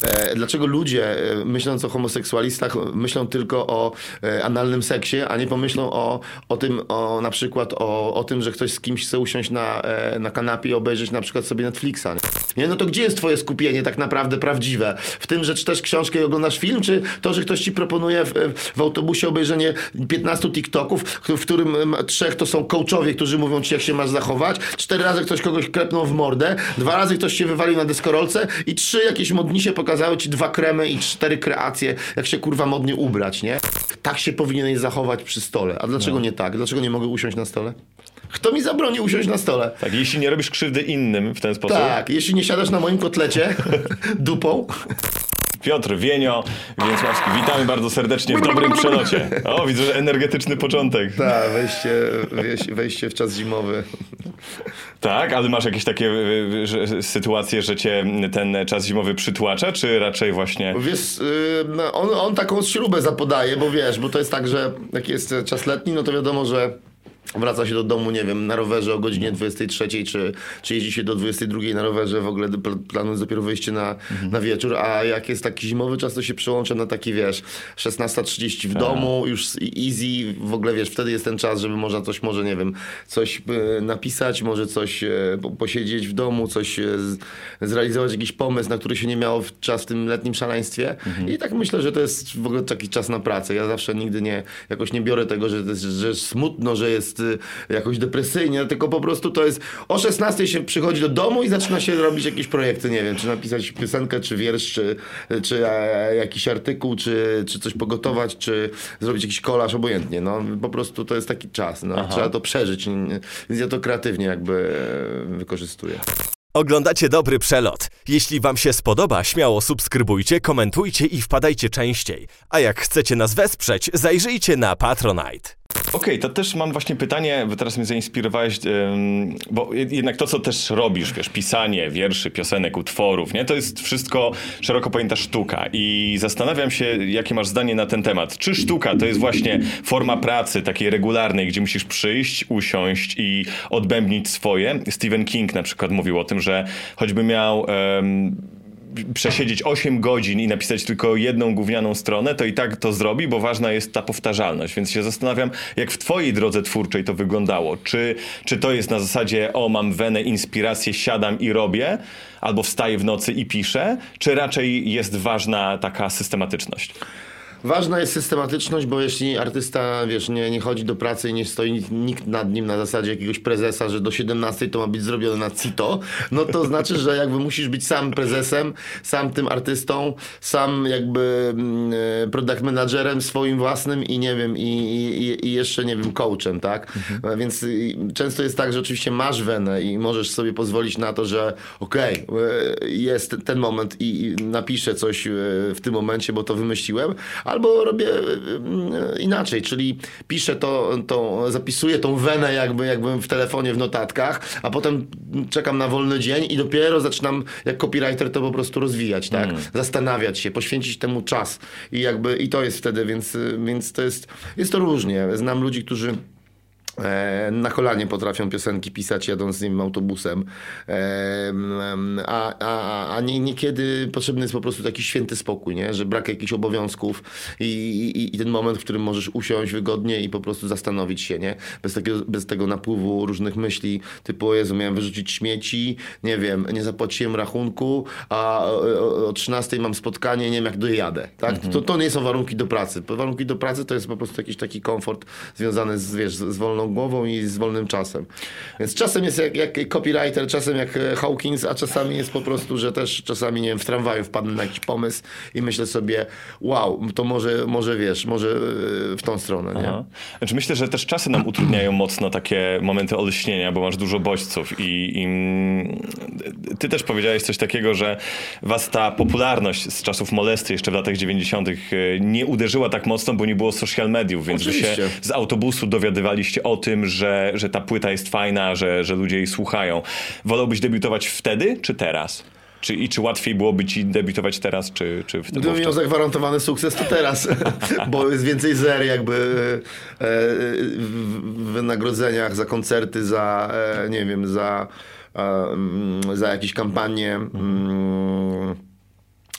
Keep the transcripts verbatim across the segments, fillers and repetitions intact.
E, dlaczego ludzie, e, myśląc o homoseksualistach, myślą tylko o e, analnym seksie, a nie pomyślą o, o tym, o, na przykład o, o tym, że ktoś z kimś chce usiąść na, e, na kanapie i obejrzeć na przykład sobie Netflixa. Nie? Nie? No to gdzie jest twoje skupienie tak naprawdę prawdziwe? W tym, że czytasz książkę i oglądasz film, czy to, że ktoś ci proponuje w, w autobusie obejrzenie piętnastu TikToków, w którym trzech to są coachowie, którzy mówią ci, jak się masz zachować, cztery razy ktoś kogoś klepnął w mordę, dwa razy ktoś się wywalił na deskorolce i trzy jakieś modnisie pokazały ci dwa kremy i cztery kreacje, jak się kurwa modnie ubrać, nie? Tak się powinieneś zachować przy stole. A dlaczego no. nie tak? Dlaczego nie mogę usiąść na stole? Kto mi zabroni usiąść na stole? Tak, jeśli nie robisz krzywdy innym w ten sposób. Tak, jeśli nie siadasz na moim kotlecie dupą. Piotr Wienio, Więcławski, witamy bardzo serdecznie w dobrym przelocie. O, widzę, że energetyczny początek. Tak, wejście, wejście, wejście w czas zimowy. Tak, ale masz jakieś takie że, sytuacje, że cię ten czas zimowy przytłacza, czy raczej właśnie... Wiesz, no, on, on taką śrubę zapodaje, bo wiesz, bo to jest tak, że jak jest czas letni, no to wiadomo, że wraca się do domu, nie wiem, na rowerze o godzinie dwudziestej trzeciej, czy, czy jeździ się do dwudziestej drugiej na rowerze, w ogóle planując dopiero wyjście na, mhm. na wieczór, a jak jest taki zimowy czas, to się przełącza na taki, wiesz, szesnasta trzydzieści w a. domu, już easy, w ogóle, wiesz, wtedy jest ten czas, żeby można coś, może, nie wiem, coś y, napisać, może coś y, posiedzieć w domu, coś y, z, zrealizować jakiś pomysł, na który się nie miało w czas w tym letnim szaleństwie mhm. i tak myślę, że to jest w ogóle taki czas na pracę. Ja zawsze nigdy nie, jakoś nie biorę tego, że, to jest, że smutno, że jest jakoś depresyjnie, tylko po prostu to jest o szesnastej się przychodzi do domu i zaczyna się robić jakieś projekty, nie wiem, czy napisać piosenkę, czy wiersz, czy, czy jakiś artykuł, czy, czy coś pogotować, czy zrobić jakiś kolaż, obojętnie, no po prostu to jest taki czas, no, trzeba to przeżyć, więc ja to kreatywnie jakby wykorzystuję. Oglądacie Dobry Przelot. Jeśli wam się spodoba, śmiało subskrybujcie, komentujcie i wpadajcie częściej. A jak chcecie nas wesprzeć, zajrzyjcie na Patronite. Okej, okay, to też mam właśnie pytanie, bo teraz mnie zainspirowałeś, ym, bo jednak to, co też robisz, wiesz, pisanie wierszy, piosenek, utworów, nie? To jest wszystko szeroko pojęta sztuka i zastanawiam się, jakie masz zdanie na ten temat. Czy sztuka to jest właśnie forma pracy takiej regularnej, gdzie musisz przyjść, usiąść i odbębnić swoje? Stephen King na przykład mówił o tym, że choćby miał... Ym, przesiedzieć osiem godzin i napisać tylko jedną gównianą stronę, to i tak to zrobi, bo ważna jest ta powtarzalność. Więc się zastanawiam, jak w twojej drodze twórczej to wyglądało. Czy, czy to jest na zasadzie, o, mam wenę, inspirację, siadam i robię, albo wstaję w nocy i piszę, czy raczej jest ważna taka systematyczność? Ważna jest systematyczność, bo jeśli artysta, wiesz, nie, nie chodzi do pracy i nie stoi nikt nad nim na zasadzie jakiegoś prezesa, że do siedemnastej to ma być zrobione na CITO, no to znaczy, że jakby musisz być sam prezesem, sam tym artystą, sam jakby mm, product managerem swoim własnym i nie wiem, i, i, i jeszcze, nie wiem, coachem, tak? Mhm. Więc często jest tak, że oczywiście masz wenę i możesz sobie pozwolić na to, że okej, okay, jest ten moment i, i napiszę coś w tym momencie, bo to wymyśliłem, albo robię inaczej, czyli piszę to, to, zapisuję tą wenę jakby, jakbym w telefonie w notatkach, a potem czekam na wolny dzień i dopiero zaczynam jak copywriter to po prostu rozwijać, tak? Mm. Zastanawiać się, poświęcić temu czas i jakby i to jest wtedy, więc, więc to jest, jest to różnie. Znam ludzi, którzy na kolanie potrafią piosenki pisać, jadąc z nim autobusem, a, a, a nie, niekiedy potrzebny jest po prostu taki święty spokój, nie? Że brak jakichś obowiązków i, i, i ten moment, w którym możesz usiąść wygodnie i po prostu zastanowić się, nie? Bez tego, bez tego napływu różnych myśli, typu o Jezu, miałem wyrzucić śmieci, nie wiem, nie zapłaciłem rachunku, a o, o trzynastej mam spotkanie, nie wiem jak dojadę, tak? Mhm. To, to nie są warunki do pracy. Warunki do pracy to jest po prostu jakiś taki komfort związany z, wiesz, z wolną głową i z wolnym czasem. Więc czasem jest jak, jak copywriter, czasem jak Hawkins, a czasami jest po prostu, że też czasami, nie wiem, w tramwaju wpadnę na jakiś pomysł i myślę sobie, wow, to może, może wiesz, może w tą stronę, nie? Aha. Znaczy myślę, że też czasy nam utrudniają mocno takie momenty olśnienia, bo masz dużo bodźców i, i ty też powiedziałeś coś takiego, że was ta popularność z czasów molesty jeszcze w latach dziewięćdziesiątych nie uderzyła tak mocno, bo nie było social mediów, więc Oczywiście. wy się z autobusu dowiadywaliście o tym, że, że ta płyta jest fajna, że, że ludzie jej słuchają. Wolałbyś debiutować wtedy, czy teraz? Czy, I czy łatwiej byłoby ci debiutować teraz, czy, czy wtedy? Gdybym miał zagwarantowany sukces, to teraz, bo jest więcej zer jakby e, w wynagrodzeniach za koncerty, za, e, nie wiem, za, e, za jakieś kampanie. Mm,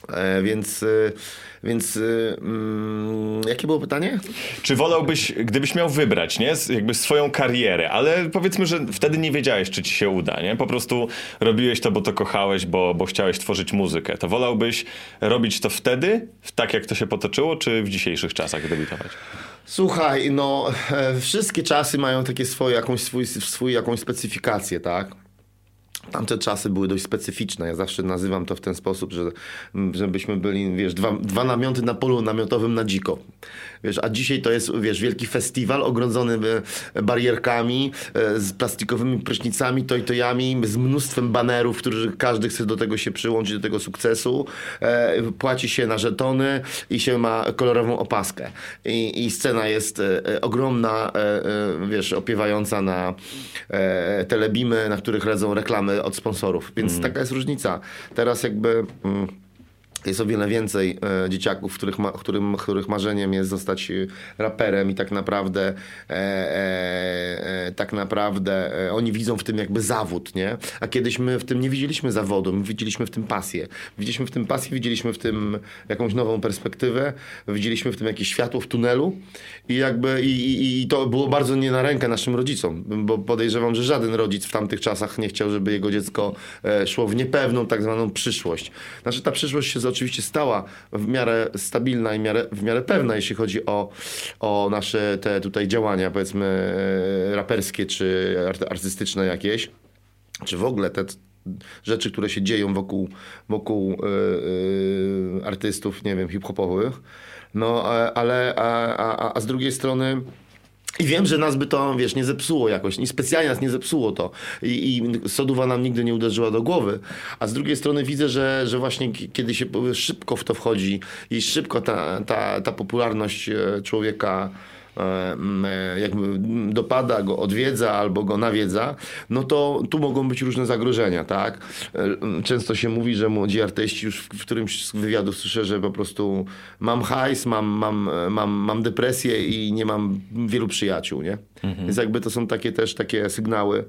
E, więc, e, więc e, mm, jakie było pytanie? Czy wolałbyś, gdybyś miał wybrać, nie? Z- Jakby swoją karierę, ale powiedzmy, że wtedy nie wiedziałeś, czy ci się uda, nie? Po prostu robiłeś to, bo to kochałeś, bo, bo chciałeś tworzyć muzykę. To wolałbyś robić to wtedy, tak jak to się potoczyło, czy w dzisiejszych czasach debiutować? Słuchaj, no e, wszystkie czasy mają takie swoje, jakąś, swój, swój, jakąś specyfikację, tak? Tamte czasy były dość specyficzne. Ja zawsze nazywam to w ten sposób, że żebyśmy byli, wiesz, dwa, dwa namioty na polu namiotowym na dziko. Wiesz, a dzisiaj to jest, wiesz, wielki festiwal ogrodzony e, barierkami, e, z plastikowymi prysznicami, tojtojami, z mnóstwem banerów, którzy każdy chce do tego się przyłączyć, do tego sukcesu. E, płaci się na żetony i się ma kolorową opaskę. I, i scena jest e, ogromna, e, e, wiesz, opiewająca na e, telebimy, na których lecą reklamy od sponsorów. Więc mm. taka jest różnica. Teraz jakby... Mm, jest o wiele więcej e, dzieciaków, których, ma, którym, których marzeniem jest zostać raperem i tak naprawdę e, e, e, tak naprawdę e, oni widzą w tym jakby zawód, nie? A kiedyś my w tym nie widzieliśmy zawodu, my widzieliśmy w tym pasję. Widzieliśmy w tym pasję, widzieliśmy w tym jakąś nową perspektywę, widzieliśmy w tym jakieś światło w tunelu i jakby i, i, i to było bardzo nie na rękę naszym rodzicom, bo podejrzewam, że żaden rodzic w tamtych czasach nie chciał, żeby jego dziecko e, szło w niepewną tak zwaną przyszłość. Znaczy ta przyszłość się oczywiście stała w miarę stabilna i w miarę, w miarę pewna, jeśli chodzi o, o nasze te tutaj działania, powiedzmy e, raperskie czy artystyczne jakieś, czy w ogóle te rzeczy, które się dzieją wokół, wokół e, e, artystów, nie wiem, hip-hopowych. No, ale a, a, a z drugiej strony i wiem, że nas by to, wiesz, nie zepsuło jakoś, nie specjalnie nas nie zepsuło to i, i Soduwa nam nigdy nie uderzyła do głowy, a z drugiej strony widzę, że, że właśnie kiedy się szybko w to wchodzi i szybko ta, ta, ta popularność człowieka jakby dopada go, odwiedza albo go nawiedza, no to tu mogą być różne zagrożenia, tak? Często się mówi, że młodzi artyści, już w którymś z wywiadów słyszę, że po prostu mam hajs, mam, mam, mam, mam depresję i nie mam wielu przyjaciół, nie? Mhm. Więc jakby to są takie też takie sygnały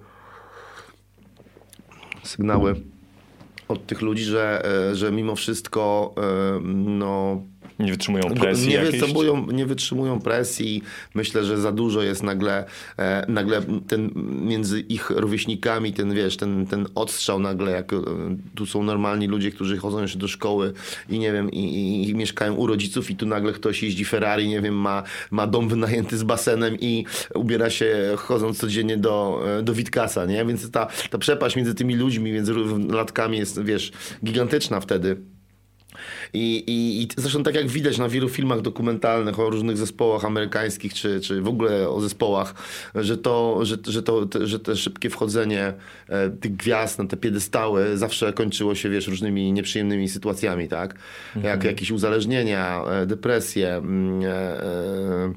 sygnały od tych ludzi, że, że mimo wszystko no nie wytrzymują presji nie jakiejś? wytrzymują, nie wytrzymują presji. Myślę, że za dużo jest nagle, e, nagle ten między ich rówieśnikami, ten wiesz, ten, ten odstrzał nagle, jak e, tu są normalni ludzie, którzy chodzą jeszcze do szkoły i nie wiem, i, i, i mieszkają u rodziców i tu nagle ktoś jeździ Ferrari, nie wiem, ma, ma dom wynajęty z basenem i ubiera się chodząc codziennie do, do Witkasa, nie? Więc ta, ta przepaść między tymi ludźmi, między latkami jest, wiesz, gigantyczna wtedy. I, i, I zresztą tak jak widać na wielu filmach dokumentalnych o różnych zespołach amerykańskich, czy, czy w ogóle o zespołach, że to, że, że to, te, że te szybkie wchodzenie e, tych gwiazd na te piedestały zawsze kończyło się, wiesz, różnymi nieprzyjemnymi sytuacjami, tak? Mhm. Jak jakieś uzależnienia, e, depresje, mm, e, e,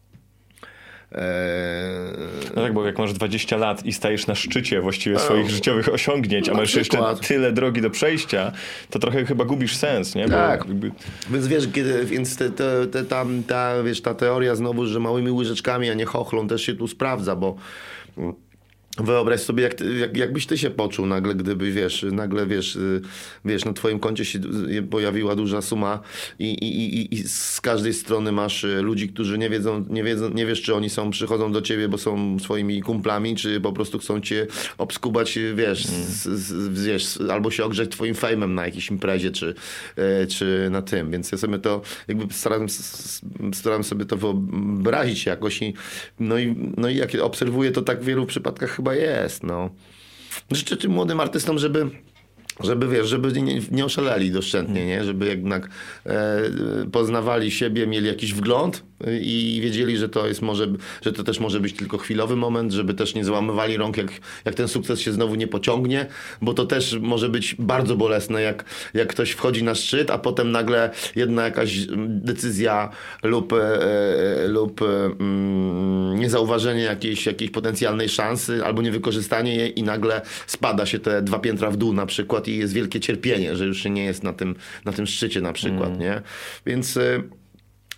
No tak, bo jak masz dwadzieścia lat i stajesz na szczycie właściwie swoich no, życiowych osiągnięć, a masz jeszcze tyle drogi do przejścia, to trochę chyba gubisz sens, nie? Bo tak, jakby... więc wiesz, kiedy, więc te, te, te, tam, ta, wiesz, ta teoria znowu, że małymi łyżeczkami, a nie chochlą też się tu sprawdza, bo wyobraź sobie, jak, jak, jakbyś ty się poczuł nagle, gdyby, wiesz, nagle, wiesz, wiesz, na twoim koncie się pojawiła duża suma i, i, i, i z każdej strony masz ludzi, którzy nie wiedzą, nie wiedzą, nie wiesz, czy oni są, przychodzą do ciebie, bo są swoimi kumplami, czy po prostu chcą cię obskubać, wiesz, mm. z, z, wiesz, albo się ogrzeć twoim fejmem na jakiejś imprezie, czy, czy na tym, więc ja sobie to, jakby staram, staram sobie to wyobrazić jakoś i no i, no i jak obserwuję, to tak w wielu przypadkach chyba jest, no. Życzę tym młodym artystom, żeby, żeby wiesz, żeby nie, nie oszaleli doszczętnie, nie? Żeby jednak e, poznawali siebie, mieli jakiś wgląd i wiedzieli, że to jest może, że to też może być tylko chwilowy moment, żeby też nie załamywali rąk, jak, jak ten sukces się znowu nie pociągnie, bo to też może być bardzo bolesne, jak, jak ktoś wchodzi na szczyt, a potem nagle jedna jakaś decyzja lub, e, lub e, niezauważenie jakiejś, jakiejś potencjalnej szansy albo niewykorzystanie jej i nagle spada się te dwa piętra w dół na przykład i jest wielkie cierpienie, że już się nie jest na tym, na tym szczycie na przykład, mm. nie? Więc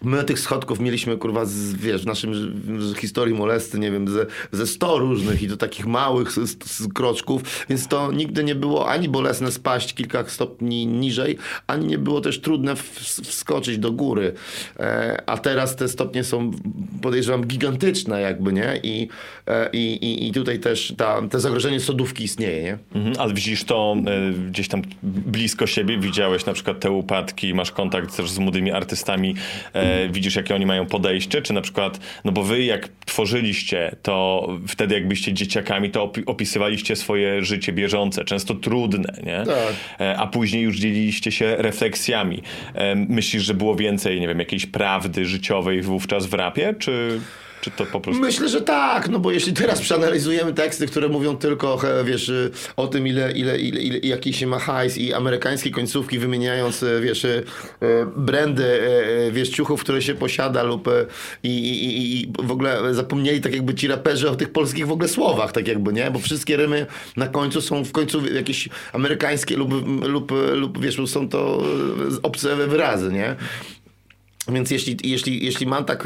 My tych schodków mieliśmy, kurwa, z, wiesz, w naszym z historii molesty, nie wiem, ze, ze sto różnych i to takich małych z, z kroczków, więc to nigdy nie było ani bolesne spaść kilka stopni niżej, ani nie było też trudne w, wskoczyć do góry. E, a teraz te stopnie są, podejrzewam, gigantyczne jakby, nie? I, e, i, i tutaj też ta, te zagrożenie sodówki istnieje, nie? Mhm, ale widzisz to e, gdzieś tam blisko siebie, widziałeś na przykład te upadki, masz kontakt też z młodymi artystami, e, widzisz, jakie oni mają podejście, czy na przykład, no bo wy jak tworzyliście, to wtedy jak byliście dzieciakami, to opi- opisywaliście swoje życie bieżące, często trudne, nie? Tak. E, a później już dzieliliście się refleksjami. E, myślisz, że było więcej, nie wiem, jakiejś prawdy życiowej wówczas w rapie, czy... Czy to po prostu... Myślę, że tak, no bo jeśli teraz przeanalizujemy teksty, które mówią tylko, he, wiesz, o tym, ile, ile, ile, ile jaki się ma hajs i amerykańskie końcówki wymieniając, wiesz, brandy, wiesz, ciuchów, które się posiada lub i, i, i w ogóle zapomnieli tak jakby ci raperzy o tych polskich w ogóle słowach, tak jakby, nie? Bo wszystkie rymy na końcu są w końcu jakieś amerykańskie lub, lub, lub wiesz, są to obce wyrazy, nie? Więc jeśli, jeśli, jeśli mam tak,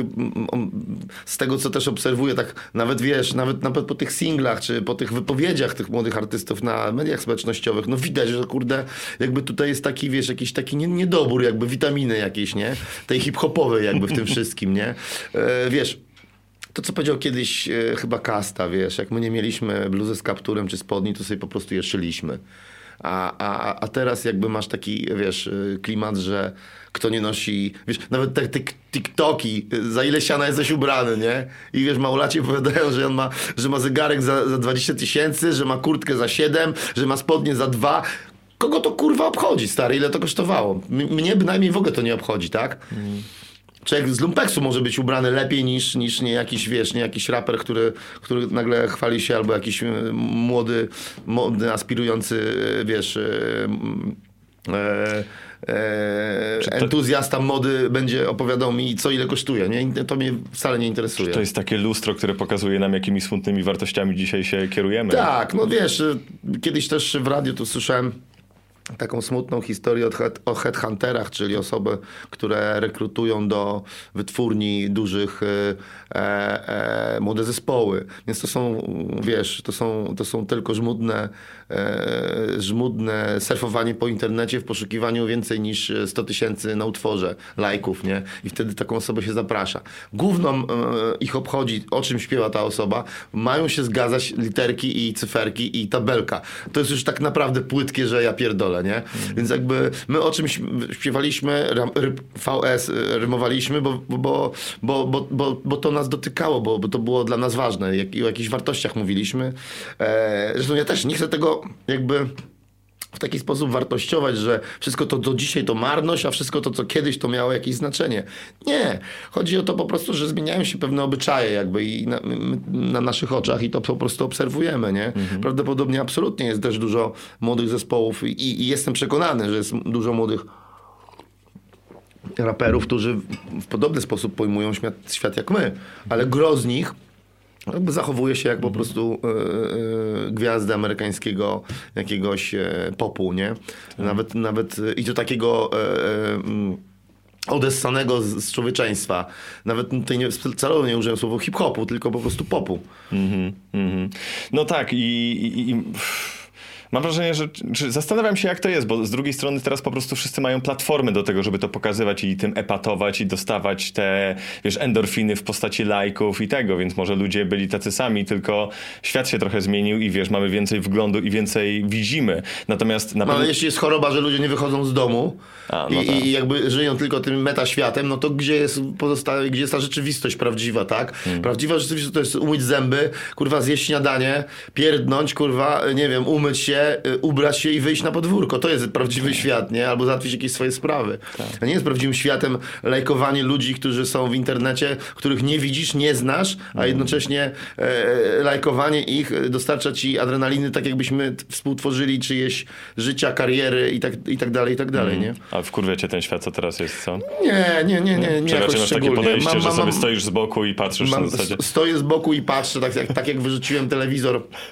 z tego co też obserwuję, tak nawet wiesz, nawet, nawet po tych singlach, czy po tych wypowiedziach tych młodych artystów na mediach społecznościowych, no widać, że kurde, jakby tutaj jest taki, wiesz, jakiś taki niedobór, jakby witaminy jakieś, nie? Tej hip-hopowej jakby w tym wszystkim, nie? E, wiesz, to co powiedział kiedyś e, chyba Kasta, wiesz, jak my nie mieliśmy bluzy z kapturem czy spodni, to sobie po prostu je szyliśmy. A, a, a teraz jakby masz taki, wiesz, klimat, że kto nie nosi, wiesz, nawet te, te TikToki, za ile siana jesteś ubrany, nie? I wiesz, małolaci opowiadają, że on ma, że ma zegarek za, za dwadzieścia tysięcy, że ma kurtkę za siedem, że ma spodnie za dwa. Kogo to kurwa obchodzi, stary? Ile to kosztowało? M- mnie bynajmniej w ogóle to nie obchodzi, tak? Mm. Człowiek z lumpeksu może być ubrany lepiej niż, niż nie jakiś, wiesz, nie jakiś raper, który, który nagle chwali się, albo jakiś młody, młody aspirujący, wiesz, e, e, to... entuzjasta mody będzie opowiadał mi, co ile kosztuje. Nie? To mnie wcale nie interesuje. Czy to jest takie lustro, które pokazuje nam, jakimi smutnymi wartościami dzisiaj się kierujemy? Tak, no wiesz, kiedyś też w radiu tu słyszałem taką smutną historię o headhunterach, czyli osoby, które rekrutują do wytwórni dużych e, e, młode zespoły. Więc to są, wiesz, to są, to są tylko żmudne, e, żmudne surfowanie po internecie w poszukiwaniu więcej niż sto tysięcy na utworze lajków, nie? I wtedy taką osobę się zaprasza. Gówno e, ich obchodzi, o czym śpiewa ta osoba. Mają się zgadzać literki i cyferki i tabelka. To jest już tak naprawdę płytkie, że ja pierdolę. Nie? Mm. Więc jakby my o czymś śpiewaliśmy, V S rymowaliśmy, bo, bo, bo, bo, bo, bo to nas dotykało, bo, bo to było dla nas ważne. Jak, o jakichś wartościach mówiliśmy. E, zresztą ja też nie chcę tego jakby w taki sposób wartościować, że wszystko to do dzisiaj to marność, a wszystko to, co kiedyś to miało jakieś znaczenie. Nie. Chodzi o to po prostu, że zmieniają się pewne obyczaje jakby i na, na naszych oczach i to po prostu obserwujemy, nie? Mhm. Prawdopodobnie absolutnie jest też dużo młodych zespołów i, i jestem przekonany, że jest dużo młodych raperów, którzy w podobny sposób pojmują świat, świat jak my, ale gro z nich jakby zachowuje się jak po prostu e, e, gwiazdy amerykańskiego jakiegoś e, popu, nie? Nawet, nawet i to takiego e, e, odessanego z, z człowieczeństwa. Nawet tutaj nie, celowo nie użyłem słowa hip-hopu, tylko po prostu popu. Mm-hmm, mm-hmm. No tak i... i, i... Mam wrażenie, że, że zastanawiam się, jak to jest, bo z drugiej strony teraz po prostu wszyscy mają platformy do tego, żeby to pokazywać i tym epatować i dostawać te, wiesz, endorfiny w postaci lajków i tego, więc może ludzie byli tacy sami, tylko świat się trochę zmienił i wiesz, mamy więcej wglądu i więcej widzimy. Natomiast na no, pewno... ale jeśli jest choroba, że ludzie nie wychodzą z domu A, no i, tak. i jakby żyją tylko tym metaświatem, no to gdzie jest pozostałe, gdzie jest ta rzeczywistość prawdziwa, tak? Hmm. Prawdziwa rzeczywistość to jest umyć zęby, kurwa, zjeść śniadanie, pierdnąć, kurwa, nie wiem, umyć się, ubrać się i wyjść na podwórko. To jest prawdziwy świat, nie? Albo załatwić jakieś swoje sprawy. Tak. A nie jest prawdziwym światem lajkowanie ludzi, którzy są w internecie, których nie widzisz, nie znasz, a jednocześnie e, lajkowanie ich dostarcza ci adrenaliny, tak jakbyśmy współtworzyli czyjeś życia, kariery i tak, i tak dalej, i tak dalej, nie? A wkurwiacie ten świat, co teraz jest, co? Nie, nie, nie, nie, nie Czy raczej masz takie podejście, mam, że mam, sobie mam, stoisz z boku i patrzysz mam, na zasadzie? Stoję z boku i patrzę, tak jak, tak jak wyrzuciłem telewizor,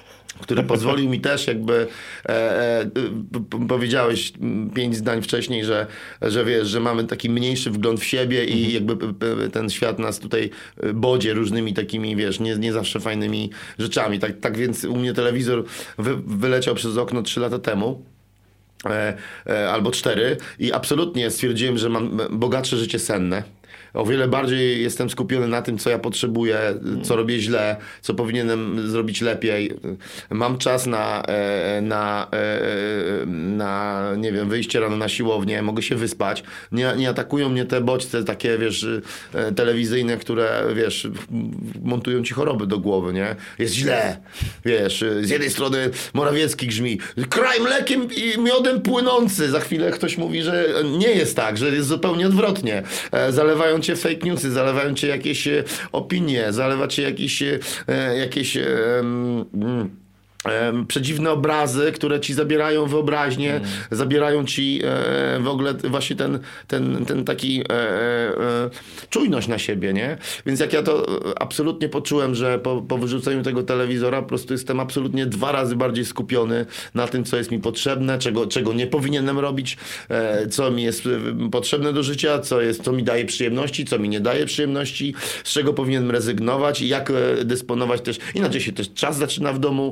który pozwolił mi też jakby, e, e, p- powiedziałeś pięć zdań wcześniej, że, że wiesz, że mamy taki mniejszy wgląd w siebie i jakby p- p- ten świat nas tutaj bodzie różnymi takimi, wiesz, nie, nie zawsze fajnymi rzeczami. Tak, tak więc u mnie telewizor wy, wyleciał przez okno trzy lata temu. E, e, albo cztery i absolutnie stwierdziłem, że mam bogatsze życie senne. O wiele bardziej jestem skupiony na tym, co ja potrzebuję, co robię źle, co powinienem zrobić lepiej. Mam czas na, e, na, e, na nie wiem, wyjście rano na siłownię, mogę się wyspać. Nie, nie atakują mnie te bodźce takie, wiesz, e, telewizyjne, które, wiesz, montują ci choroby do głowy, nie? Jest źle, wiesz, z jednej strony Morawiecki grzmi, kraj mlekiem i miodem płynący. Za chwilę ktoś mówi, że nie jest tak, że jest zupełnie odwrotnie. E, zalewają cię fake newsy, zalewają cię jakieś e, opinie, zalewa cię jakieś, e, jakieś e, mm, e, przedziwne obrazy, które ci zabierają wyobraźnię, mm. zabierają ci e, w ogóle właśnie ten, ten, ten taki e, e, czujność na siebie, nie? Więc jak ja to absolutnie poczułem, że po, po wyrzuceniu tego telewizora po prostu jestem absolutnie dwa razy bardziej skupiony na tym, co jest mi potrzebne, czego, czego nie powinienem robić, e, co mi jest potrzebne do życia, co, jest, co mi daje przyjemności, co mi nie daje przyjemności, z czego powinienem rezygnować i jak e, dysponować też, inaczej się też czas zaczyna w domu,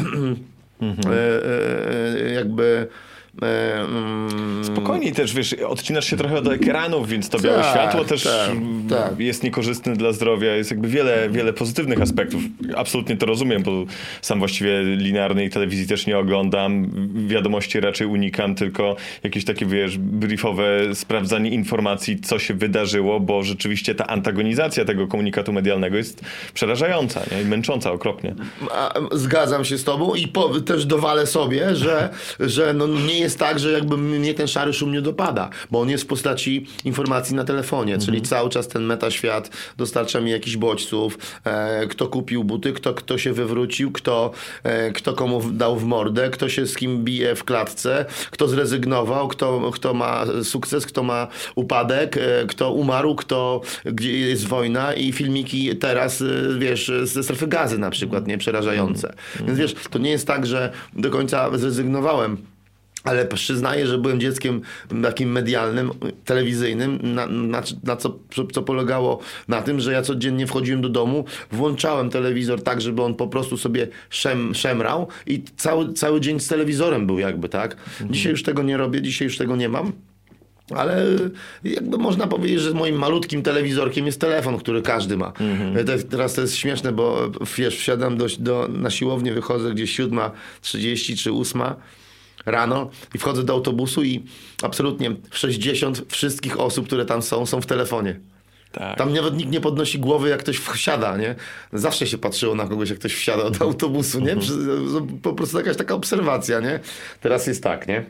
mhm. e, e, jakby e, mm, spokojniej też, wiesz, odcinasz się trochę od ekranów, więc to białe tak, światło też tak, tak. jest niekorzystne dla zdrowia. Jest jakby wiele, wiele pozytywnych aspektów. Absolutnie to rozumiem, bo sam właściwie linearnej telewizji też nie oglądam. Wiadomości raczej unikam, tylko jakieś takie, wiesz, briefowe sprawdzanie informacji, co się wydarzyło, bo rzeczywiście ta antagonizacja tego komunikatu medialnego jest przerażająca, nie? I męcząca okropnie. A, zgadzam się z tobą i po, też dowalę sobie, że, że no nie jest tak, że jakby mnie ten szary szum nie dopada, bo on jest w postaci informacji na telefonie, mhm. czyli cały czas ten metaświat dostarcza mi jakichś bodźców, e, kto kupił buty, kto, kto się wywrócił, kto, e, kto komu dał w mordę, kto się z kim bije w klatce, kto zrezygnował, kto, kto ma sukces, kto ma upadek, e, kto umarł, kto, gdzie jest wojna i filmiki teraz, e, wiesz, ze strefy gazy na przykład, nie? Przerażające. Mhm. Więc wiesz, to nie jest tak, że do końca zrezygnowałem. Ale przyznaję, że byłem dzieckiem takim medialnym, telewizyjnym, na, na, na co, co polegało na tym, że ja codziennie wchodziłem do domu, włączałem telewizor tak, żeby on po prostu sobie szem, szemrał i cały, cały dzień z telewizorem był jakby, tak? Mhm. Dzisiaj już tego nie robię, dzisiaj już tego nie mam. Ale jakby można powiedzieć, że moim malutkim telewizorkiem jest telefon, który każdy ma. Mhm. Teraz to jest śmieszne, bo wiesz, wsiadam do, do, na siłownię, wychodzę gdzieś siódma trzydzieści czy ósma rano i wchodzę do autobusu i absolutnie sześćdziesiąt wszystkich osób, które tam są, są w telefonie. Tak. Tam nawet nikt nie podnosi głowy, jak ktoś wsiada, nie? Zawsze się patrzyło na kogoś, jak ktoś wsiada do autobusu, nie? Po prostu jakaś taka obserwacja, nie? Teraz jest tak, nie?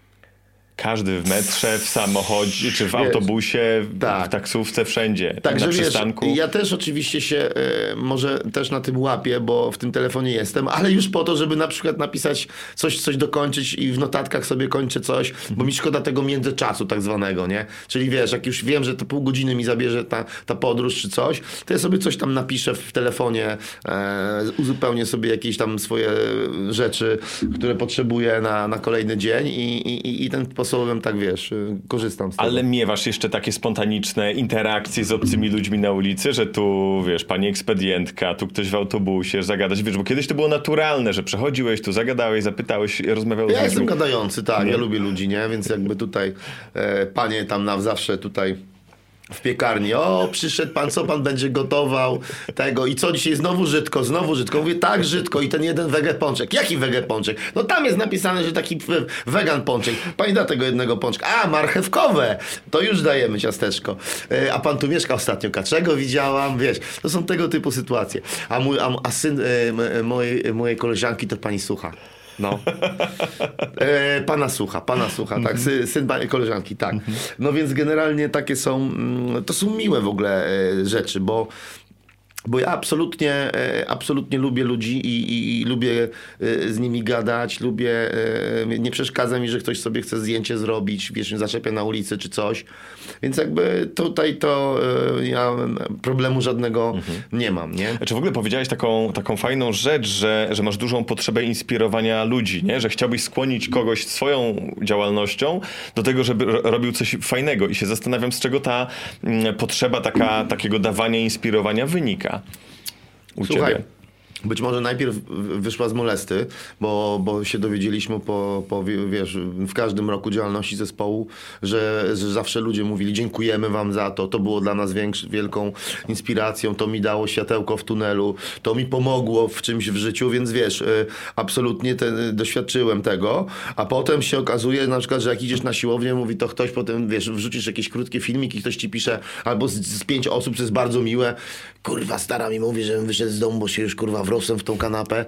Każdy w metrze, w samochodzie, czy w wiesz, autobusie, tak. w taksówce, wszędzie. Tak, na że przystanku. Wiesz, ja też oczywiście się y, może też na tym łapię, bo w tym telefonie jestem, ale już po to, żeby na przykład napisać coś, coś dokończyć i w notatkach sobie kończę coś, mhm. bo mi szkoda tego międzyczasu tak zwanego, nie? Czyli wiesz, jak już wiem, że to pół godziny mi zabierze ta, ta podróż czy coś, to ja sobie coś tam napiszę w telefonie, e, uzupełnię sobie jakieś tam swoje rzeczy, które potrzebuję na, na kolejny dzień i, i, i ten sposobem tak, wiesz, korzystam z tego. Ale miewasz jeszcze takie spontaniczne interakcje z obcymi ludźmi na ulicy, że tu, wiesz, pani ekspedientka, tu ktoś w autobusie, zagadać, wiesz, bo kiedyś to było naturalne, że przechodziłeś tu, zagadałeś, zapytałeś, rozmawiałeś ja z ludźmi. Ja jestem gadający, tak, nie? Ja lubię ludzi, nie? Więc jakby tutaj e, panie tam na zawsze tutaj w piekarni, o, przyszedł pan, co pan będzie gotował, tego i co dzisiaj, znowu żydko, znowu żydko. Mówię, tak, żydko i ten jeden wege pączek. Jaki wege pączek? No tam jest napisane, że taki wegan pączek. Pani da tego jednego pączka. A, marchewkowe! To już dajemy ciasteczko. A pan tu mieszka ostatnio, kaczego widziałam, wiesz. To są tego typu sytuacje. A, mój, a, a syn e, mojej, mojej koleżanki to pani słucha. No. E, pana słucha, pana słucha, mm-hmm. tak, Sy, syn koleżanki, tak. Mm-hmm. No więc generalnie takie są, to są miłe w ogóle e, rzeczy, bo Bo ja absolutnie, e, absolutnie lubię ludzi i, i, i lubię e, z nimi gadać, lubię, e, nie przeszkadza mi, że ktoś sobie chce zdjęcie zrobić, wiesz, mnie zaczepia na ulicy czy coś. Więc jakby tutaj to e, ja problemu żadnego mhm. nie mam, nie? Czy w ogóle powiedziałeś taką, taką fajną rzecz, że, że masz dużą potrzebę inspirowania ludzi, nie? Że chciałbyś skłonić kogoś swoją działalnością do tego, żeby ro- robił coś fajnego i się zastanawiam, z czego ta mm, potrzeba taka, takiego dawania, inspirowania wynika u Słuchaj, ciebie. być może najpierw wyszła z molesty, bo, bo się dowiedzieliśmy po, po, wiesz, w każdym roku działalności zespołu, że, że zawsze ludzie mówili dziękujemy wam za to, to było dla nas większy, wielką inspiracją, to mi dało światełko w tunelu, to mi pomogło w czymś w życiu, więc wiesz, absolutnie te, doświadczyłem tego, a potem się okazuje na przykład, że jak idziesz na siłownię, mówi to ktoś, potem wiesz, wrzucisz jakieś krótkie filmiki, ktoś ci pisze, albo z, z pięć osób, co jest bardzo miłe, kurwa stara mi mówi, żebym wyszedł z domu, bo się już kurwa wrosłem w tą kanapę.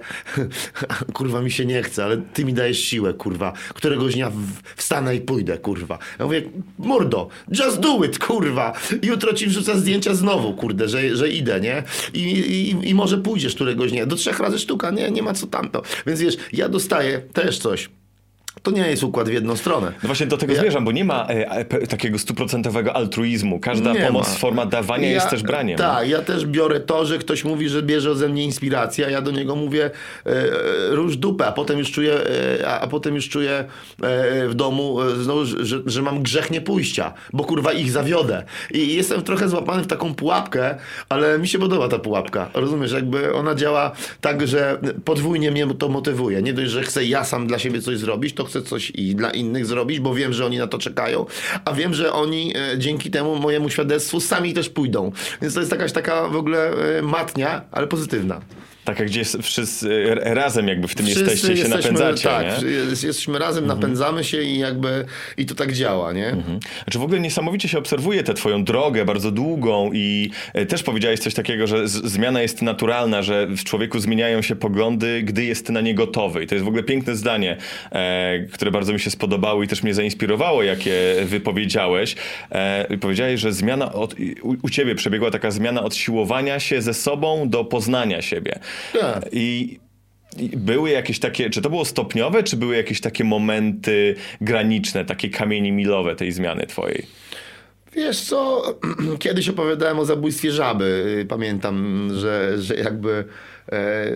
Kurwa mi się nie chce, ale ty mi dajesz siłę, kurwa. Któregoś dnia w- wstanę i pójdę, kurwa. Ja mówię, mordo, just do it, kurwa. Jutro ci wrzucę zdjęcia znowu, kurde, że, że idę, nie? I, i, I może pójdziesz któregoś dnia. Do trzech razy sztuka, nie, nie ma co tamto. Więc wiesz, ja dostaję też coś. To nie jest układ w jedną stronę. No właśnie do tego Ja- zmierzam, bo nie ma e, e, p- takiego stuprocentowego altruizmu. Każda Nie pomoc, ma. forma dawania Ja- jest też braniem. Tak, ja też biorę to, że ktoś mówi, że bierze ode mnie inspirację, a ja do niego mówię e, róż dupę, a potem już czuję, e, a, a potem już czuję e, w domu e, znowu, że, że mam grzech niepójścia, bo kurwa ich zawiodę. I jestem trochę złapany w taką pułapkę, ale mi się podoba ta pułapka. Rozumiesz, jakby ona działa tak, że podwójnie mnie to motywuje. Nie dość, że chcę ja sam dla siebie coś zrobić, to chcę coś i dla innych zrobić, bo wiem, że oni na to czekają, a wiem, że oni e, dzięki temu mojemu świadectwu sami też pójdą. Więc to jest jakaś taka w ogóle e, matnia, ale pozytywna. Taka, gdzie jest wszyscy r- razem jakby w tym Wszyscy jesteście, się jesteśmy, napędzacie, tak, nie? jest- jesteśmy razem, napędzamy się i jakby i to tak działa, nie? Mhm. Znaczy w ogóle niesamowicie się obserwuje tę twoją drogę, bardzo długą i e, też powiedziałeś coś takiego, że z- zmiana jest naturalna, że w człowieku zmieniają się poglądy, gdy jest na nie gotowy. I to jest w ogóle piękne zdanie, e, które bardzo mi się spodobało i też mnie zainspirowało, jakie wypowiedziałeś. E, powiedziałeś, że zmiana od, u, u ciebie przebiegła taka zmiana od siłowania się ze sobą do poznania siebie. Tak. I I były jakieś takie, czy to było stopniowe, czy były jakieś takie momenty graniczne, takie kamienie milowe tej zmiany twojej? Wiesz co, kiedyś opowiadałem o zabójstwie żaby. Pamiętam, że, że jakby e, e,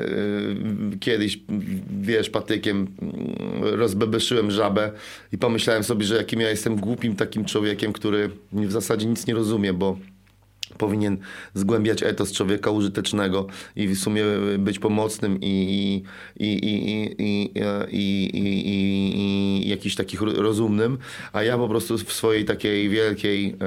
kiedyś, wiesz, patykiem rozbebeszyłem żabę i pomyślałem sobie, że jakim ja jestem głupim takim człowiekiem, który w zasadzie nic nie rozumie, bo powinien zgłębiać etos człowieka użytecznego i w sumie być pomocnym i, i, i, i, i, i, i, i, i jakiś takich rozumnym, a ja po prostu w swojej takiej wielkiej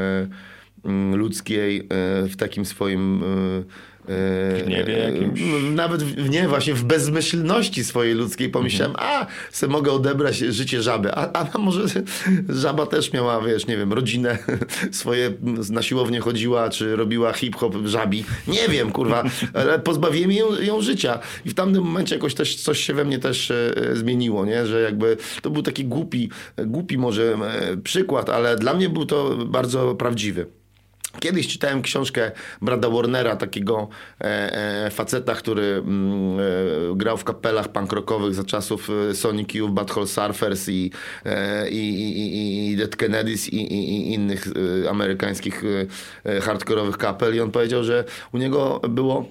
e, ludzkiej, e, w takim swoim e, W gniewie jakimś? Nawet w, nie, właśnie w bezmyślności swojej ludzkiej pomyślałem, a se mogę odebrać życie żaby, a, a może żaba też miała, wiesz, nie wiem, rodzinę, swoje na siłownię chodziła, czy robiła hip-hop żabi, nie wiem, kurwa, ale pozbawiłem ją, ją życia i w tamtym momencie jakoś też coś się we mnie też e, zmieniło, nie, że jakby to był taki głupi, głupi może e, przykład, ale dla mnie był to bardzo prawdziwy. Kiedyś czytałem książkę Brada Warnera, takiego e, e, faceta, który mm, e, grał w kapelach punk rockowych za czasów e, Sonic Youth, Butthole Surfers i, e, i, i, i Dead Kennedys i, i, i innych e, amerykańskich e, e, hardkorowych kapel. I on powiedział, że u niego było...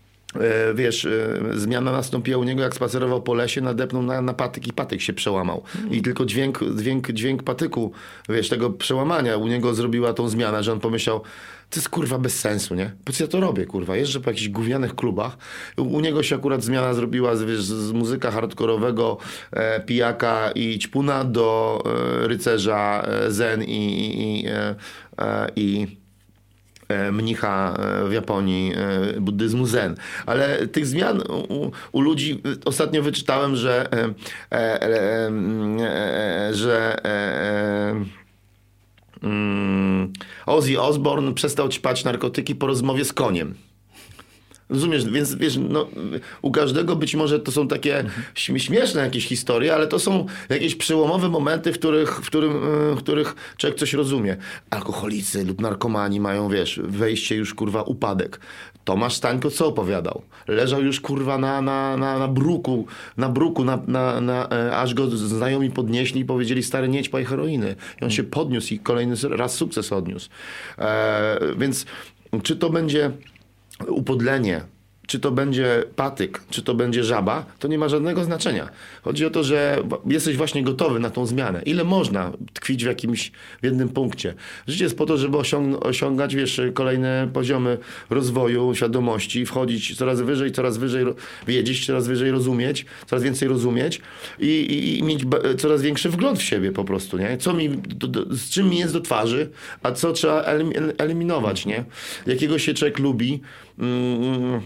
E, wiesz, e, zmiana nastąpiła u niego, jak spacerował po lesie, nadepnął na, na patyk i patyk się przełamał. I tylko dźwięk, dźwięk, dźwięk patyku, wiesz, tego przełamania u niego zrobiła tą zmianę, że on pomyślał, to jest kurwa bez sensu, nie? Po co ja to robię, kurwa? Jeżdżę po jakichś gównianych klubach. U, u niego się akurat zmiana zrobiła z, wiesz, z muzyka hardkorowego, e, pijaka i ćpuna do e, rycerza e, zen i, i, i, e, e, i mnicha w Japonii, buddyzmu zen. Ale tych zmian u, u ludzi ostatnio wyczytałem, że e, e, e, że e, mm, Ozzy Osbourne przestał ćpać narkotyki po rozmowie z koniem. Rozumiesz, więc wiesz, no, u każdego być może to są takie mhm. śmieszne jakieś historie, ale to są jakieś przełomowe momenty, w których, w, którym, w których człowiek coś rozumie. Alkoholicy lub narkomani mają, wiesz, wejście już, kurwa, upadek. Tomasz Stańko co opowiadał? Leżał już, kurwa, na, na, na, na bruku, na bruku, na, na, na, aż go znajomi podnieśli i powiedzieli, stary, nie ćpaj heroiny. I on się podniósł i kolejny raz sukces odniósł. E, więc czy to będzie upodlenie, czy to będzie patyk, czy to będzie żaba, to nie ma żadnego znaczenia. Chodzi o to, że jesteś właśnie gotowy na tą zmianę. Ile można tkwić w jakimś, w jednym punkcie. Życie jest po to, żeby osiąg- osiągać, wiesz, kolejne poziomy rozwoju, świadomości, wchodzić coraz wyżej, coraz wyżej wiedzieć, coraz wyżej rozumieć, coraz więcej rozumieć i, i, i mieć ba- coraz większy wgląd w siebie po prostu, nie? Co mi, do, do, z czym mi jest do twarzy, a co trzeba elim- eliminować, nie? Jakiego się człowiek lubi. Mm,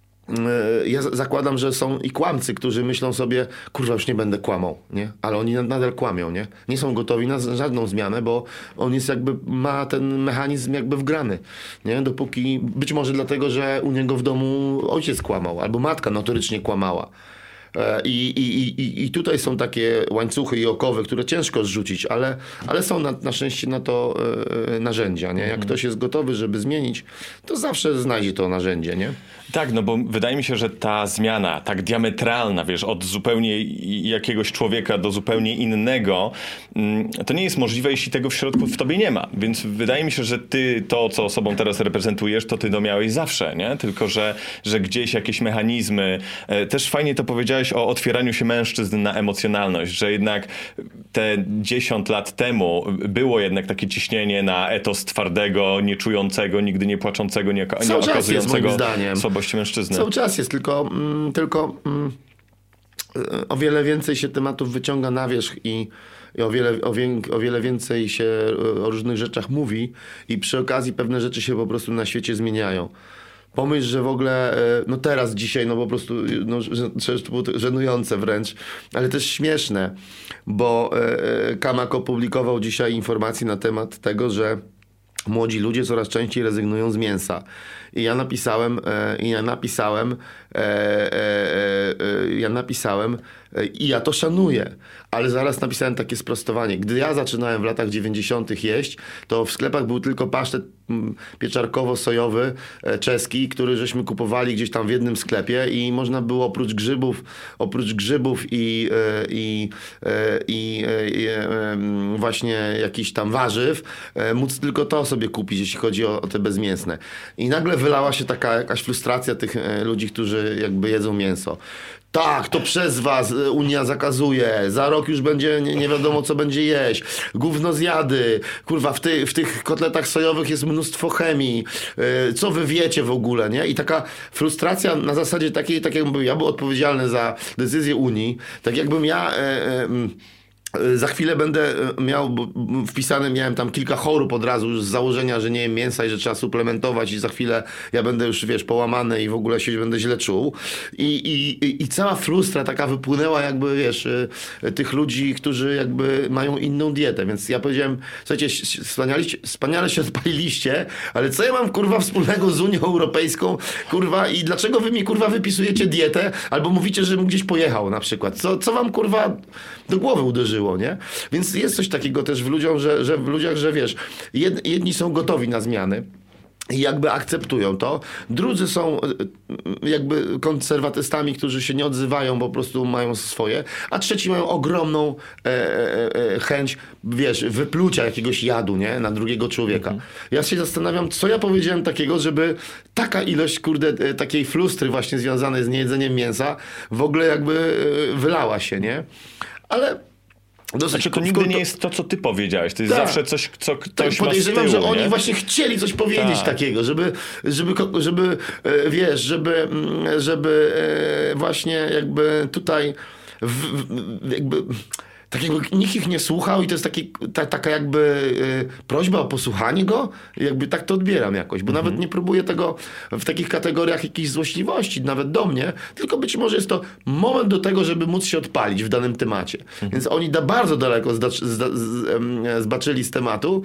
Ja zakładam, że są i kłamcy, którzy myślą sobie, kurwa, już nie będę kłamał, nie? Ale oni nadal kłamią, nie? Nie są gotowi na żadną zmianę, bo on jest jakby, ma ten mechanizm jakby wgrany, nie? Dopóki, być może dlatego, że u niego w domu ojciec kłamał, albo matka notorycznie kłamała. I, i, i, I tutaj są takie łańcuchy i okowy, które ciężko zrzucić, ale, ale są na, na szczęście na to e, narzędzia, nie? Jak mhm. ktoś jest gotowy, żeby zmienić, to zawsze znajdzie to narzędzie, nie? Tak, no bo wydaje mi się, że ta zmiana tak diametralna, wiesz, od zupełnie jakiegoś człowieka do zupełnie innego, to nie jest możliwe, jeśli tego w środku w tobie nie ma. Więc wydaje mi się, że ty to, co osobą teraz reprezentujesz, to ty to miałeś zawsze, nie? Tylko, że, że gdzieś jakieś mechanizmy, też fajnie to powiedziałeś o otwieraniu się mężczyzn na emocjonalność, że jednak te dziesięć lat temu było jednak takie ciśnienie na etos twardego, nieczującego, nigdy nie płaczącego, nie, nie okazującego słabości mężczyzny. Cały czas jest, tylko, mm, tylko mm, o wiele więcej się tematów wyciąga na wierzch i, i o, wiele, o, wię, o wiele więcej się o różnych rzeczach mówi i przy okazji pewne rzeczy się po prostu na świecie zmieniają. Pomyśl, że w ogóle, no teraz, dzisiaj, no po prostu, no, że to było żenujące wręcz, ale też śmieszne, bo Kamak opublikował dzisiaj informacje na temat tego, że młodzi ludzie coraz częściej rezygnują z mięsa. I ja napisałem, e, i ja napisałem, e, e, e, ja napisałem e, i ja to szanuję, ale zaraz napisałem takie sprostowanie. Gdy ja zaczynałem w latach dziewięćdziesiątych jeść, to w sklepach był tylko pasztet m, pieczarkowo-sojowy e, czeski, który żeśmy kupowali gdzieś tam w jednym sklepie i można było oprócz grzybów, oprócz grzybów i, e, i, e, i, e, i e, właśnie jakichś tam warzyw e, móc tylko to sobie kupić, jeśli chodzi o, o te bezmięsne. I nagle wylała się taka jakaś frustracja tych e, ludzi, którzy jakby jedzą mięso. Tak, to przez was Unia zakazuje, za rok już będzie nie, nie wiadomo co będzie jeść, gówno zjady, kurwa w, ty, w tych kotletach sojowych jest mnóstwo chemii, yy, co wy wiecie w ogóle, nie? I taka frustracja na zasadzie takiej, tak jakbym ja był odpowiedzialny za decyzję Unii, tak jakbym ja... Yy, yy, Za chwilę będę miał, wpisane miałem tam kilka chorób od razu już z założenia, że nie jem mięsa i że trzeba suplementować i za chwilę ja będę już, wiesz, połamany i w ogóle się będę źle czuł. I, i, i cała frustra taka wypłynęła jakby, wiesz, tych ludzi, którzy jakby mają inną dietę. Więc ja powiedziałem, słuchajcie, wspaniale się odpaliliście, ale co ja mam, kurwa, wspólnego z Unią Europejską, kurwa, i dlaczego wy mi, kurwa, wypisujecie dietę albo mówicie, żebym gdzieś pojechał na przykład. Co, co wam, kurwa, do głowy uderzyło? Nie? Więc jest coś takiego też w, ludziom, że, że w ludziach, że wiesz, jed, jedni są gotowi na zmiany i jakby akceptują to, drudzy są jakby konserwatystami, którzy się nie odzywają, po prostu mają swoje, a trzeci mają ogromną e, e, chęć, wiesz, wyplucia jakiegoś jadu, nie? Na drugiego człowieka. Mhm. Ja się zastanawiam, co ja powiedziałem takiego, żeby taka ilość, kurde, takiej flustry właśnie związanej z niejedzeniem mięsa w ogóle jakby wylała się, nie? Ale Dosyć znaczy, to nigdy nie jest to, co ty powiedziałeś. To jest tak. zawsze coś, co ktoś tak, ma z tyłu, podejrzewam, że oni nie? właśnie chcieli coś powiedzieć tak. takiego, żeby, żeby, żeby wiesz, żeby, żeby właśnie jakby tutaj w, jakby tak jakby nikt ich nie słuchał i to jest taki, ta, taka jakby y, prośba o posłuchanie go, jakby tak to odbieram jakoś, bo nawet nie próbuję tego w takich kategoriach jakiejś złośliwości, nawet do mnie, tylko być może jest to moment do tego, żeby móc się odpalić w danym temacie. Więc oni da bardzo daleko zda, zda, z, em, zbaczyli z tematu,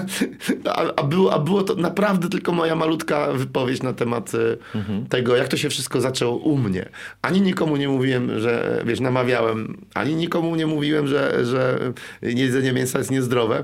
a, a, było, a było to naprawdę tylko moja malutka wypowiedź na temat y, tego, jak to się wszystko zaczęło u mnie. Ani nikomu nie mówiłem, że, wiesz, namawiałem, ani nikomu nie mówiłem, że, że jedzenie mięsa jest niezdrowe,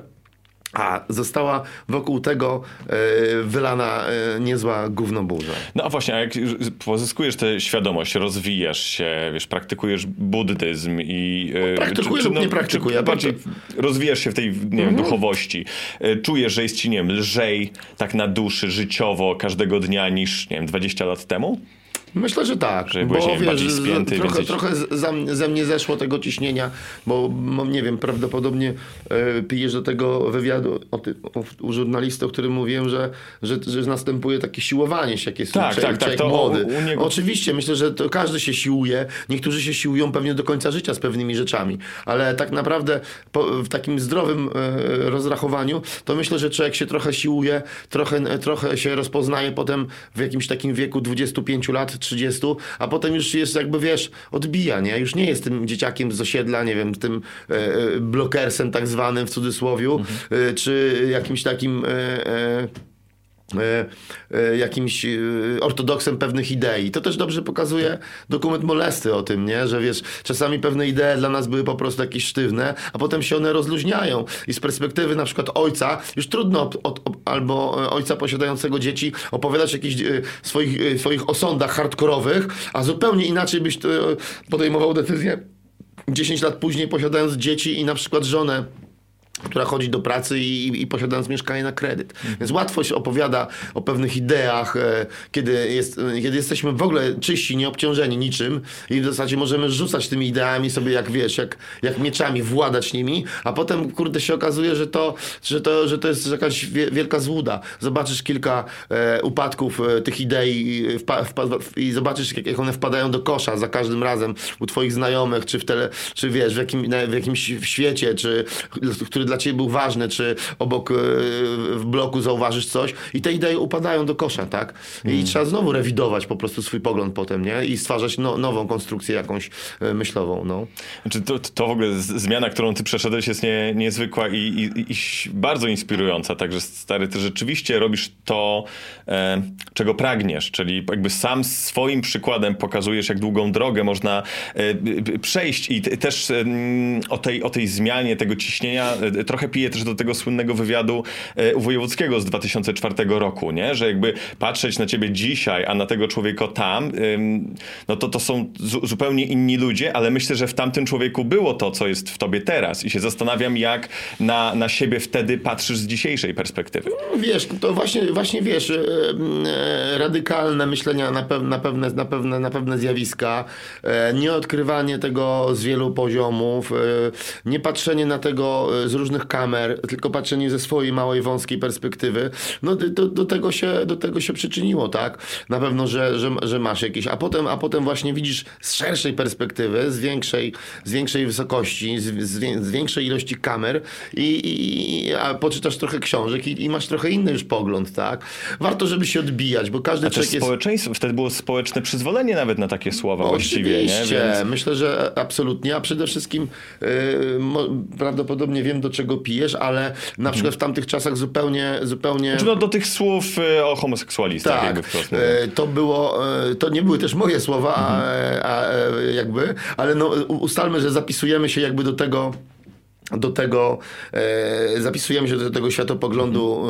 a została wokół tego e, wylana e, niezła gównoburza. No a właśnie, a jak już pozyskujesz tę świadomość, rozwijasz się, wiesz, praktykujesz buddyzm i... e, Praktykuję lub nie praktykuję. Czy, bardziej rozwijasz się w tej, nie wiem, duchowości. E, Czujesz, że jest ci, nie wiem, lżej tak na duszy, życiowo, każdego dnia niż, nie wiem, dwadzieścia lat temu? Myślę, że tak, Że bo byłeś, nie wiem, wiesz, bardziej spięty, z, trochę, więcej- trochę z- za, ze mnie zeszło tego ciśnienia, bo m, nie wiem, prawdopodobnie e, pijesz do tego wywiadu o ty, o, u żurnalisty, o którym mówiłem, że, że, że następuje takie siłowanie się, jak jest Tak, człowiek, tak, tak, człowiek to młody. u- u niego- Oczywiście, myślę, że to każdy się siłuje, niektórzy się siłują pewnie do końca życia z pewnymi rzeczami, ale tak naprawdę po, w takim zdrowym e, rozrachowaniu, to myślę, że człowiek się trochę siłuje, trochę, trochę się rozpoznaje potem w jakimś takim wieku dwudziestu pięciu lat, trzydziestu, a potem już jest jakby, wiesz, odbija, nie? Już nie jest tym dzieciakiem z osiedla, nie wiem, tym e, e, blokersem tak zwanym w cudzysłowiu, e, czy jakimś takim... E, e, E, e, jakimś e, ortodoksem pewnych idei. To też dobrze pokazuje dokument Molesty o tym, nie? Że wiesz, czasami pewne idee dla nas były po prostu jakieś sztywne, a potem się one rozluźniają i z perspektywy na przykład ojca, już trudno od, od, albo ojca posiadającego dzieci opowiadać o jakichś e, swoich, e, swoich osądach hardkorowych, a zupełnie inaczej byś to, podejmował decyzję dziesięć lat później posiadając dzieci i na przykład żonę, która chodzi do pracy i, i posiadając mieszkanie na kredyt. Więc łatwo się opowiada o pewnych ideach, e, kiedy, jest, e, kiedy jesteśmy w ogóle czyści, nieobciążeni niczym i w zasadzie możemy rzucać tymi ideami sobie, jak wiesz, jak, jak mieczami, władać nimi, a potem, kurde, się okazuje, że to, że to, że to jest jakaś wie, wielka złuda. Zobaczysz kilka e, upadków e, tych idei i, wpa, wpa, i zobaczysz, jak, jak one wpadają do kosza za każdym razem u twoich znajomych, czy w tele, czy wiesz, w, jakim, w jakimś świecie, czy który dla ciebie był ważny, czy obok e, w bloku zauważysz coś i te idee upadają do kosza, tak? I Mm. trzeba znowu rewidować po prostu swój pogląd potem, nie? I stwarzać no, nową konstrukcję jakąś e, myślową, no. Znaczy to, to w ogóle z- zmiana, którą ty przeszedłeś, jest nie, niezwykła i, i, i ś- bardzo inspirująca. Także stary, ty rzeczywiście robisz to, e, czego pragniesz, czyli jakby sam swoim przykładem pokazujesz, jak długą drogę można e, b- przejść i t- też e, m, o, tej, o tej zmianie tego ciśnienia e, trochę piję też do tego słynnego wywiadu e, u Wojewódzkiego z dwa tysiące czwartego roku, nie? Że jakby patrzeć na ciebie dzisiaj, a na tego człowieka tam, ym, no to to są zu- zupełnie inni ludzie, ale myślę, że w tamtym człowieku było to, co jest w tobie teraz i się zastanawiam, jak na, na siebie wtedy patrzysz z dzisiejszej perspektywy. Wiesz, to właśnie, właśnie wiesz, e, e, radykalne myślenia na, pew, na, pewne, na, pewne, na pewne zjawiska, e, nieodkrywanie tego z wielu poziomów, e, nie patrzenie na tego z różnych kamer, tylko patrzenie ze swojej małej, wąskiej perspektywy, no do, do, tego, się, do tego się przyczyniło, tak? Na pewno, że, że, że masz jakieś, a potem, a potem właśnie widzisz z szerszej perspektywy, z większej, z większej wysokości, z, z, wię- z większej ilości kamer i, i, a poczytasz trochę książek i, i masz trochę inny już pogląd, tak? Warto, żeby się odbijać, bo każdy A też człowiek jest... społeczeństwo, wtedy było społeczne przyzwolenie nawet na takie słowa właściwie, nie? Oczywiście, Więc... myślę, że absolutnie, a przede wszystkim yy, mo, prawdopodobnie wiem, do czego pijesz, ale na przykład w tamtych czasach zupełnie, zupełnie... Znaczy, no, do tych słów y, o homoseksualistach jakby Tak, wprost mówiąc. e, to było, e, to nie były też moje słowa, a, a, e, jakby, ale no, u- ustalmy, że zapisujemy się jakby do tego, do tego, e, zapisujemy się do tego światopoglądu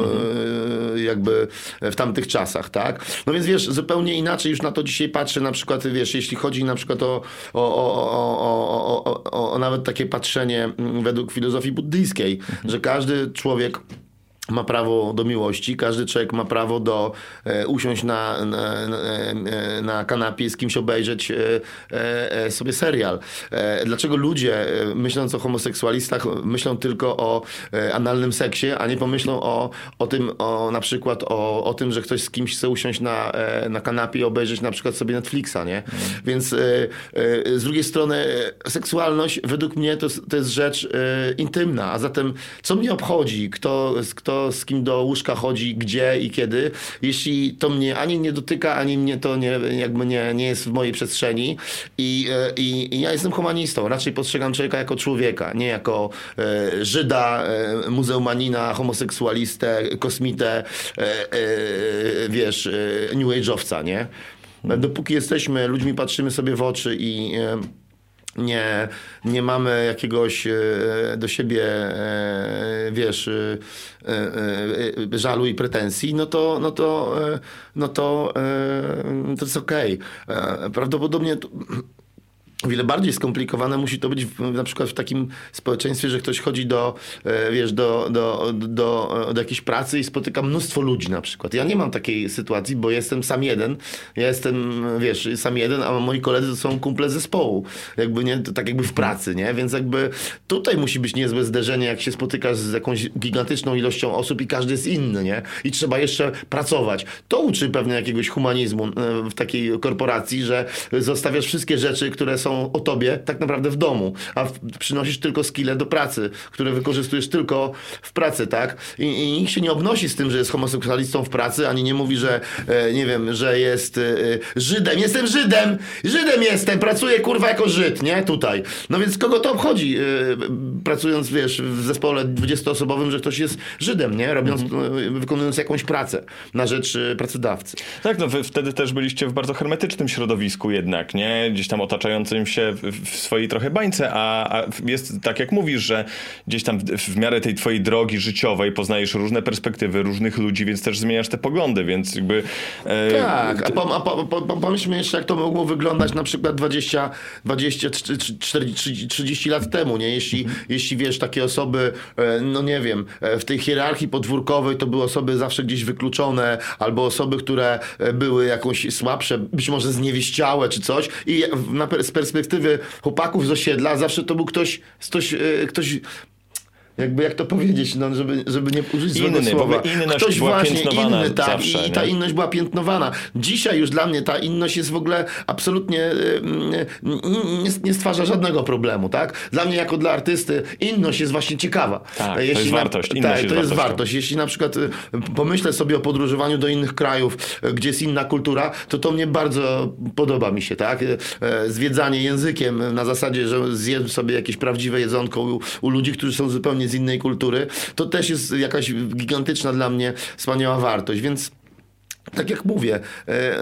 e, jakby w tamtych czasach, tak? No więc wiesz, zupełnie inaczej już na to dzisiaj patrzę, na przykład, wiesz, jeśli chodzi na przykład o, o, o, o, o, o, o, o nawet takie patrzenie mm, według filozofii buddyjskiej, że każdy człowiek ma prawo do miłości, każdy człowiek ma prawo do e, usiąść na, na, na, e, na kanapie, z kimś obejrzeć e, e, sobie serial. E, dlaczego ludzie, e, myśląc o homoseksualistach, myślą tylko o e, analnym seksie, a nie pomyślą o, o tym, o, na przykład o, o tym, że ktoś z kimś chce usiąść na, e, na kanapie i obejrzeć na przykład sobie Netflixa, nie? Mm. Więc e, e, z drugiej strony e, seksualność według mnie to, to jest rzecz e, intymna, a zatem co mnie obchodzi, kto, kto z kim do łóżka chodzi, gdzie i kiedy. Jeśli to mnie ani nie dotyka, ani mnie to nie, jakby nie, nie jest w mojej przestrzeni. I, i, i ja jestem humanistą. Raczej postrzegam człowieka jako człowieka, nie jako e, Żyda, e, muzeumanina, homoseksualistę, kosmitę, e, e, wiesz, e, new age'owca, nie? Dopóki jesteśmy ludźmi, patrzymy sobie w oczy i e, Nie, nie mamy jakiegoś e, do siebie, e, wiesz, e, e, żalu i pretensji, no to, no to, e, no to, e, to jest okej. Okay. Prawdopodobnie to, o wiele bardziej skomplikowane musi to być w, na przykład w takim społeczeństwie, że ktoś chodzi do, e, wiesz, do, do, do, do jakiejś pracy i spotyka mnóstwo ludzi na przykład. Ja nie mam takiej sytuacji, bo jestem sam jeden. Ja jestem, wiesz, sam jeden, a moi koledzy to są kumple zespołu. Jakby nie, to tak jakby w pracy, nie? Więc jakby tutaj musi być niezłe zderzenie, jak się spotykasz z jakąś gigantyczną ilością osób i każdy jest inny, nie? I trzeba jeszcze pracować. To uczy pewnie jakiegoś humanizmu w takiej korporacji, że zostawiasz wszystkie rzeczy, które są o tobie tak naprawdę w domu, a w, przynosisz tylko skille do pracy, które wykorzystujesz tylko w pracy, tak? I, i nikt się nie obnosi z tym, że jest homoseksualistą w pracy, ani nie mówi, że e, nie wiem, że jest e, Żydem. Jestem Żydem! Żydem jestem! Pracuję kurwa jako Żyd, nie? Tutaj. No więc kogo to obchodzi, e, pracując, wiesz, w zespole dwudziestoosobowym, że ktoś jest Żydem, nie? Robiąc, mhm. wykonując jakąś pracę na rzecz e, pracodawcy. Tak, no wy wtedy też byliście w bardzo hermetycznym środowisku jednak, nie? Gdzieś tam otaczającym się w, w swojej trochę bańce, a, a jest tak jak mówisz, że gdzieś tam w, w miarę tej twojej drogi życiowej poznajesz różne perspektywy, różnych ludzi, więc też zmieniasz te poglądy, więc jakby... E, tak, a, po, a po, po, po, pomyślmy jeszcze, jak to mogło wyglądać na przykład dwadzieścia, dwadzieścia, czterdzieści, trzydzieści lat temu, nie? Jeśli, mhm. jeśli wiesz, takie osoby, no nie wiem, w tej hierarchii podwórkowej to były osoby zawsze gdzieś wykluczone, albo osoby, które były jakąś słabsze, być może zniewieściałe czy coś i na, z perspektywy chłopaków z osiedla zawsze to był ktoś, ktoś, ktoś jakby jak to powiedzieć, no, żeby, żeby nie użyć złego inny, słowa. Inność Ktoś była właśnie piętnowana inny, tak, zawsze, i ta inność była piętnowana. Dzisiaj już dla mnie ta inność jest w ogóle absolutnie nie, nie stwarza żadnego problemu, tak? Dla mnie jako dla artysty inność jest właśnie ciekawa. Tak, Jeśli to jest na, wartość. Inność tak, jest to jest wartością. wartość. Jeśli na przykład pomyślę sobie o podróżowaniu do innych krajów, gdzie jest inna kultura, to to mnie bardzo podoba mi się, tak? Zwiedzanie językiem na zasadzie, że zjem sobie jakieś prawdziwe jedzonko u, u ludzi, którzy są zupełnie z innej kultury, to też jest jakaś gigantyczna dla mnie wspaniała wartość, więc tak jak mówię, e, e,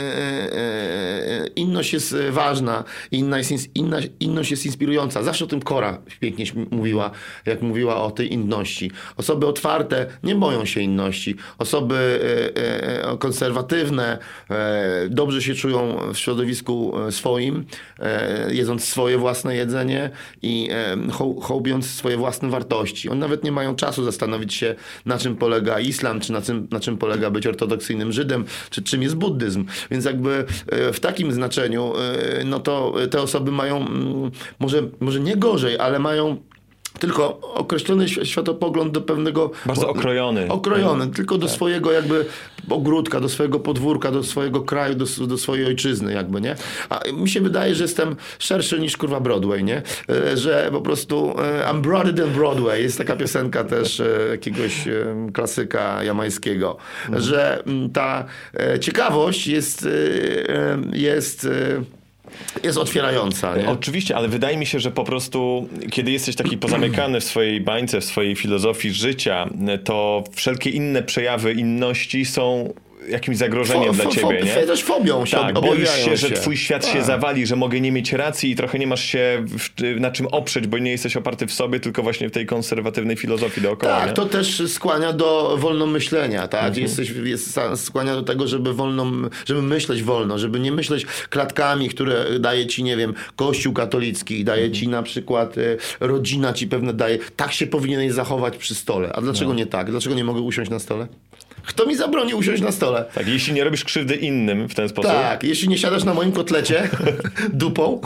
e, inność jest ważna, inna jest, inna, inność jest inspirująca. Zawsze o tym Kora pięknie mówiła, jak mówiła o tej inności. Osoby otwarte nie boją się inności. Osoby e, e, konserwatywne e, dobrze się czują w środowisku swoim, e, jedząc swoje własne jedzenie i e, ho, hołbiąc swoje własne wartości. Oni nawet nie mają czasu zastanowić się, na czym polega islam, czy na czym, na czym polega być ortodoksyjnym Żydem, czy czym jest buddyzm. Więc jakby w takim znaczeniu, no to te osoby mają może, może nie gorzej, ale mają tylko określony światopogląd do pewnego... Bardzo okrojony. Okrojony, tylko do tak. swojego jakby ogródka, do swojego podwórka, do swojego kraju, do, do swojej ojczyzny jakby, nie? A mi się wydaje, że jestem szerszy niż kurwa Broadway, nie? Że po prostu I'm broader than Broadway. Jest taka piosenka też jakiegoś klasyka jamańskiego, mhm. że ta ciekawość jest jest jest otwierająca. Nie? Oczywiście, ale wydaje mi się, że po prostu kiedy jesteś taki pozamykany w swojej bańce, w swojej filozofii życia, to wszelkie inne przejawy inności są jakimś zagrożeniem Fo- dla fo- ciebie, fo- nie? Też fobią się, Tak, boisz objawiają się, że twój świat się Tak. zawali, że mogę nie mieć racji i trochę nie masz się w, na czym oprzeć, bo nie jesteś oparty w sobie, tylko właśnie w tej konserwatywnej filozofii dookoła. Tak, nie? to też skłania do wolnomyślenia, tak? Mhm. Jesteś, jest, skłania do tego, żeby wolno, żeby myśleć wolno, żeby nie myśleć klatkami, które daje ci, nie wiem, Kościół katolicki, daje Mhm. ci na przykład e, rodzina ci pewne daje. Tak się powinieneś zachować przy stole. A dlaczego No. nie tak? Dlaczego nie mogę usiąść na stole? Kto mi zabroni usiąść na stole? Tak, jeśli nie robisz krzywdy innym w ten sposób. Tak, jeśli nie siadasz na moim kotlecie dupą,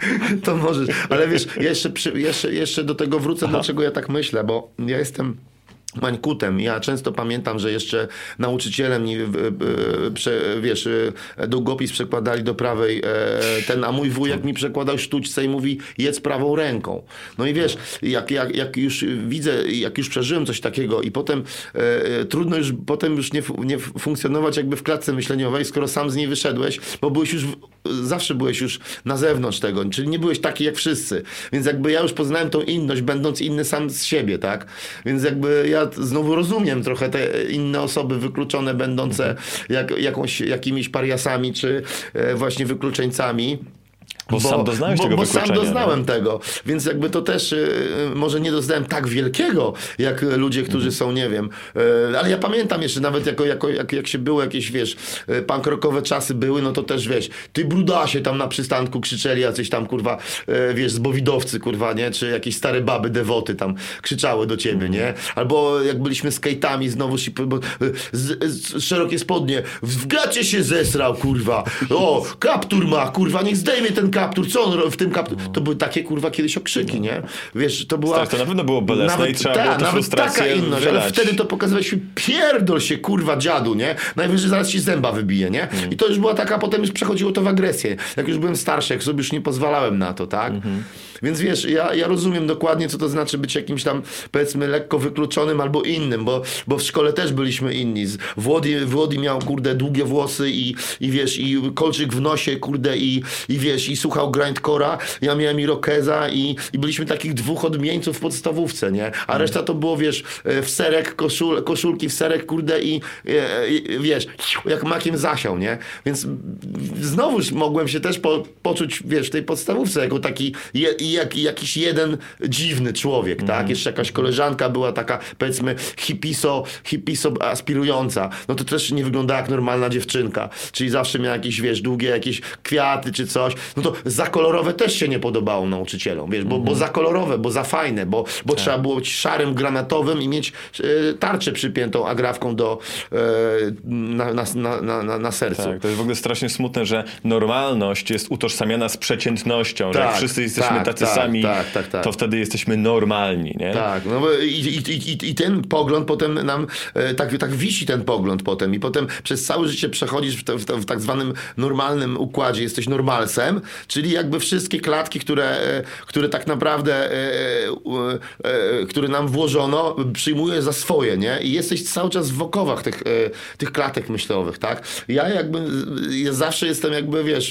to możesz. Ale wiesz, jeszcze, przy, jeszcze, jeszcze do tego wrócę, Aha. dlaczego ja tak myślę, bo ja jestem mańkutem. Ja często pamiętam, że jeszcze nauczyciele mi, prze, wiesz, długopis przekładali do prawej e, ten, a mój wujek mi przekładał sztućce i mówi, jedz prawą ręką. No i wiesz, jak, jak, jak już widzę, jak już przeżyłem coś takiego i potem e, trudno już potem już nie, nie funkcjonować jakby w klatce myśleniowej, skoro sam z niej wyszedłeś, bo byłeś już, zawsze byłeś już na zewnątrz tego, czyli nie byłeś taki jak wszyscy. Więc jakby ja już poznałem tą inność, będąc inny sam z siebie, tak? Więc jakby ja znowu rozumiem trochę te inne osoby wykluczone, będące jak, jakąś, jakimiś pariasami, czy e, właśnie wykluczeńcami. Bo sam doznałeś bo, tego bo sam wykluczenia, doznałem nie? tego, więc jakby to też y, może nie doznałem tak wielkiego, jak ludzie, którzy są, nie wiem, y, ale ja pamiętam jeszcze nawet jako, jako, jak, jak się było jakieś, wiesz, y, punk rockowe czasy były, no to też, wiesz, ty brudasie tam na przystanku krzyczeli jacyś tam, kurwa, y, wiesz, zbowidowcy, kurwa, nie, czy jakieś stare baby dewoty tam krzyczały do ciebie, nie, albo jak byliśmy skate'ami znowu, bo, z, z, szerokie spodnie, w, w gacie się zesrał, kurwa, o, kaptur ma, kurwa, niech zdejmie ten kaptur, co on w tym kaptur? To były takie, kurwa, kiedyś okrzyki, nie? Wiesz, to była... Tak, to na pewno było bolesne nawet, i trzeba ta, było tę nawet frustrację taka inność, ale wylać. wtedy to pokazywałeś, pierdol się, kurwa, dziadu, nie? Najwyżej zaraz ci zęba wybije, nie? Mhm. I to już była taka, potem już przechodziło to w agresję. Jak już byłem starszy, jak sobie już nie pozwalałem na to, tak? Mhm. Więc wiesz, ja, ja rozumiem dokładnie, co to znaczy być jakimś tam, powiedzmy, lekko wykluczonym albo innym, bo, bo w szkole też byliśmy inni. Z- Włody, Włody miał, kurde, długie włosy i, i wiesz, i kolczyk w nosie, kurde, i, i wiesz, i słuchał grindcora, ja miałem Irokeza i, i byliśmy takich dwóch odmieńców w podstawówce, nie? A reszta to było, wiesz, w serek, koszul, koszulki w serek, kurde, i, i, i wiesz, jak makiem zasiał, nie? Więc znowuż mogłem się też po, poczuć, wiesz, w tej podstawówce jako taki je, jak, jakiś jeden dziwny człowiek, mm. tak? Jeszcze jakaś koleżanka była taka, powiedzmy, hipiso, hipiso aspirująca. No to też nie wyglądała jak normalna dziewczynka. Czyli zawsze miała jakieś, wiesz, długie jakieś kwiaty czy coś. No to za kolorowe też się nie podobało nauczycielom, wiesz, bo, mm. bo za kolorowe, bo za fajne, bo, bo tak. trzeba było być szarym, granatowym i mieć e, tarczę przypiętą agrafką do, e, na, na, na, na, na sercu. Tak, to jest w ogóle strasznie smutne, że normalność jest utożsamiana z przeciętnością, że Tak, jak wszyscy jesteśmy tak, tacy tak, sami, tak, tak, tak. to wtedy jesteśmy normalni, nie? Tak, no bo i, i, i, i ten pogląd potem nam, e, tak, tak wisi ten pogląd potem i potem przez całe życie przechodzisz w, te, w, te, w tak zwanym normalnym układzie, jesteś normalsem, czyli jakby wszystkie klatki, które, e, które tak naprawdę, e, e, e, które nam włożono, przyjmujesz za swoje, nie? I jesteś cały czas w okowach tych, e, tych klatek myślowych, tak? Ja jakby, ja zawsze jestem jakby, wiesz,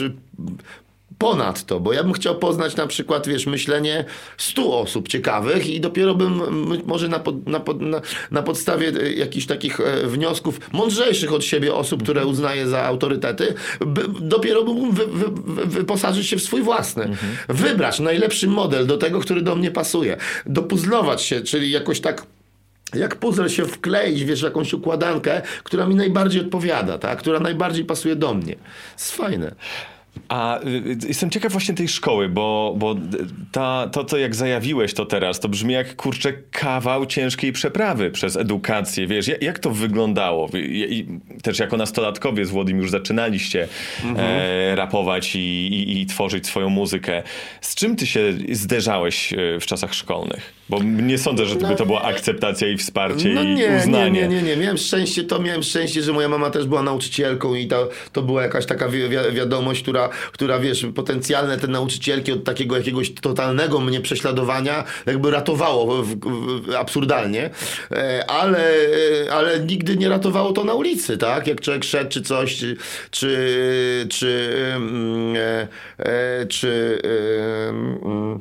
ponad to, bo ja bym chciał poznać na przykład, wiesz, myślenie stu osób ciekawych i dopiero bym m- może na, pod, na, pod, na, na podstawie e, jakichś takich e, wniosków mądrzejszych od siebie osób, które uznaję za autorytety, by, dopiero bym wy, wy, wy, wyposażyć się w swój własny. Mhm. Wybrać najlepszy model do tego, który do mnie pasuje. Dopuzlować się, czyli jakoś tak jak puzzle się wkleić, wiesz, jakąś układankę, która mi najbardziej odpowiada, tak? Która najbardziej pasuje do mnie. Jest fajne. A y, jestem ciekaw właśnie tej szkoły, bo, bo ta, to, co jak zajawiłeś to teraz, to brzmi jak, kurczę, kawał ciężkiej przeprawy przez edukację, wiesz, jak, jak to wyglądało? I, i, też jako nastolatkowie z Włodym już zaczynaliście mhm. e, rapować i, i, i tworzyć swoją muzykę. Z czym ty się zderzałeś w czasach szkolnych? Bo nie sądzę, że to, by to była akceptacja i wsparcie no i nie, uznanie. Nie, nie, nie, nie. Miałem szczęście, to miałem szczęście, że moja mama też była nauczycielką i to, to była jakaś taka wi- wi- wiadomość, która, która, wiesz, potencjalne te nauczycielki od takiego jakiegoś totalnego mnie prześladowania jakby ratowało w, w, absurdalnie, e, ale, ale nigdy nie ratowało to na ulicy, tak? Jak człowiek szedł czy coś, czy czy czy, e, e, czy e,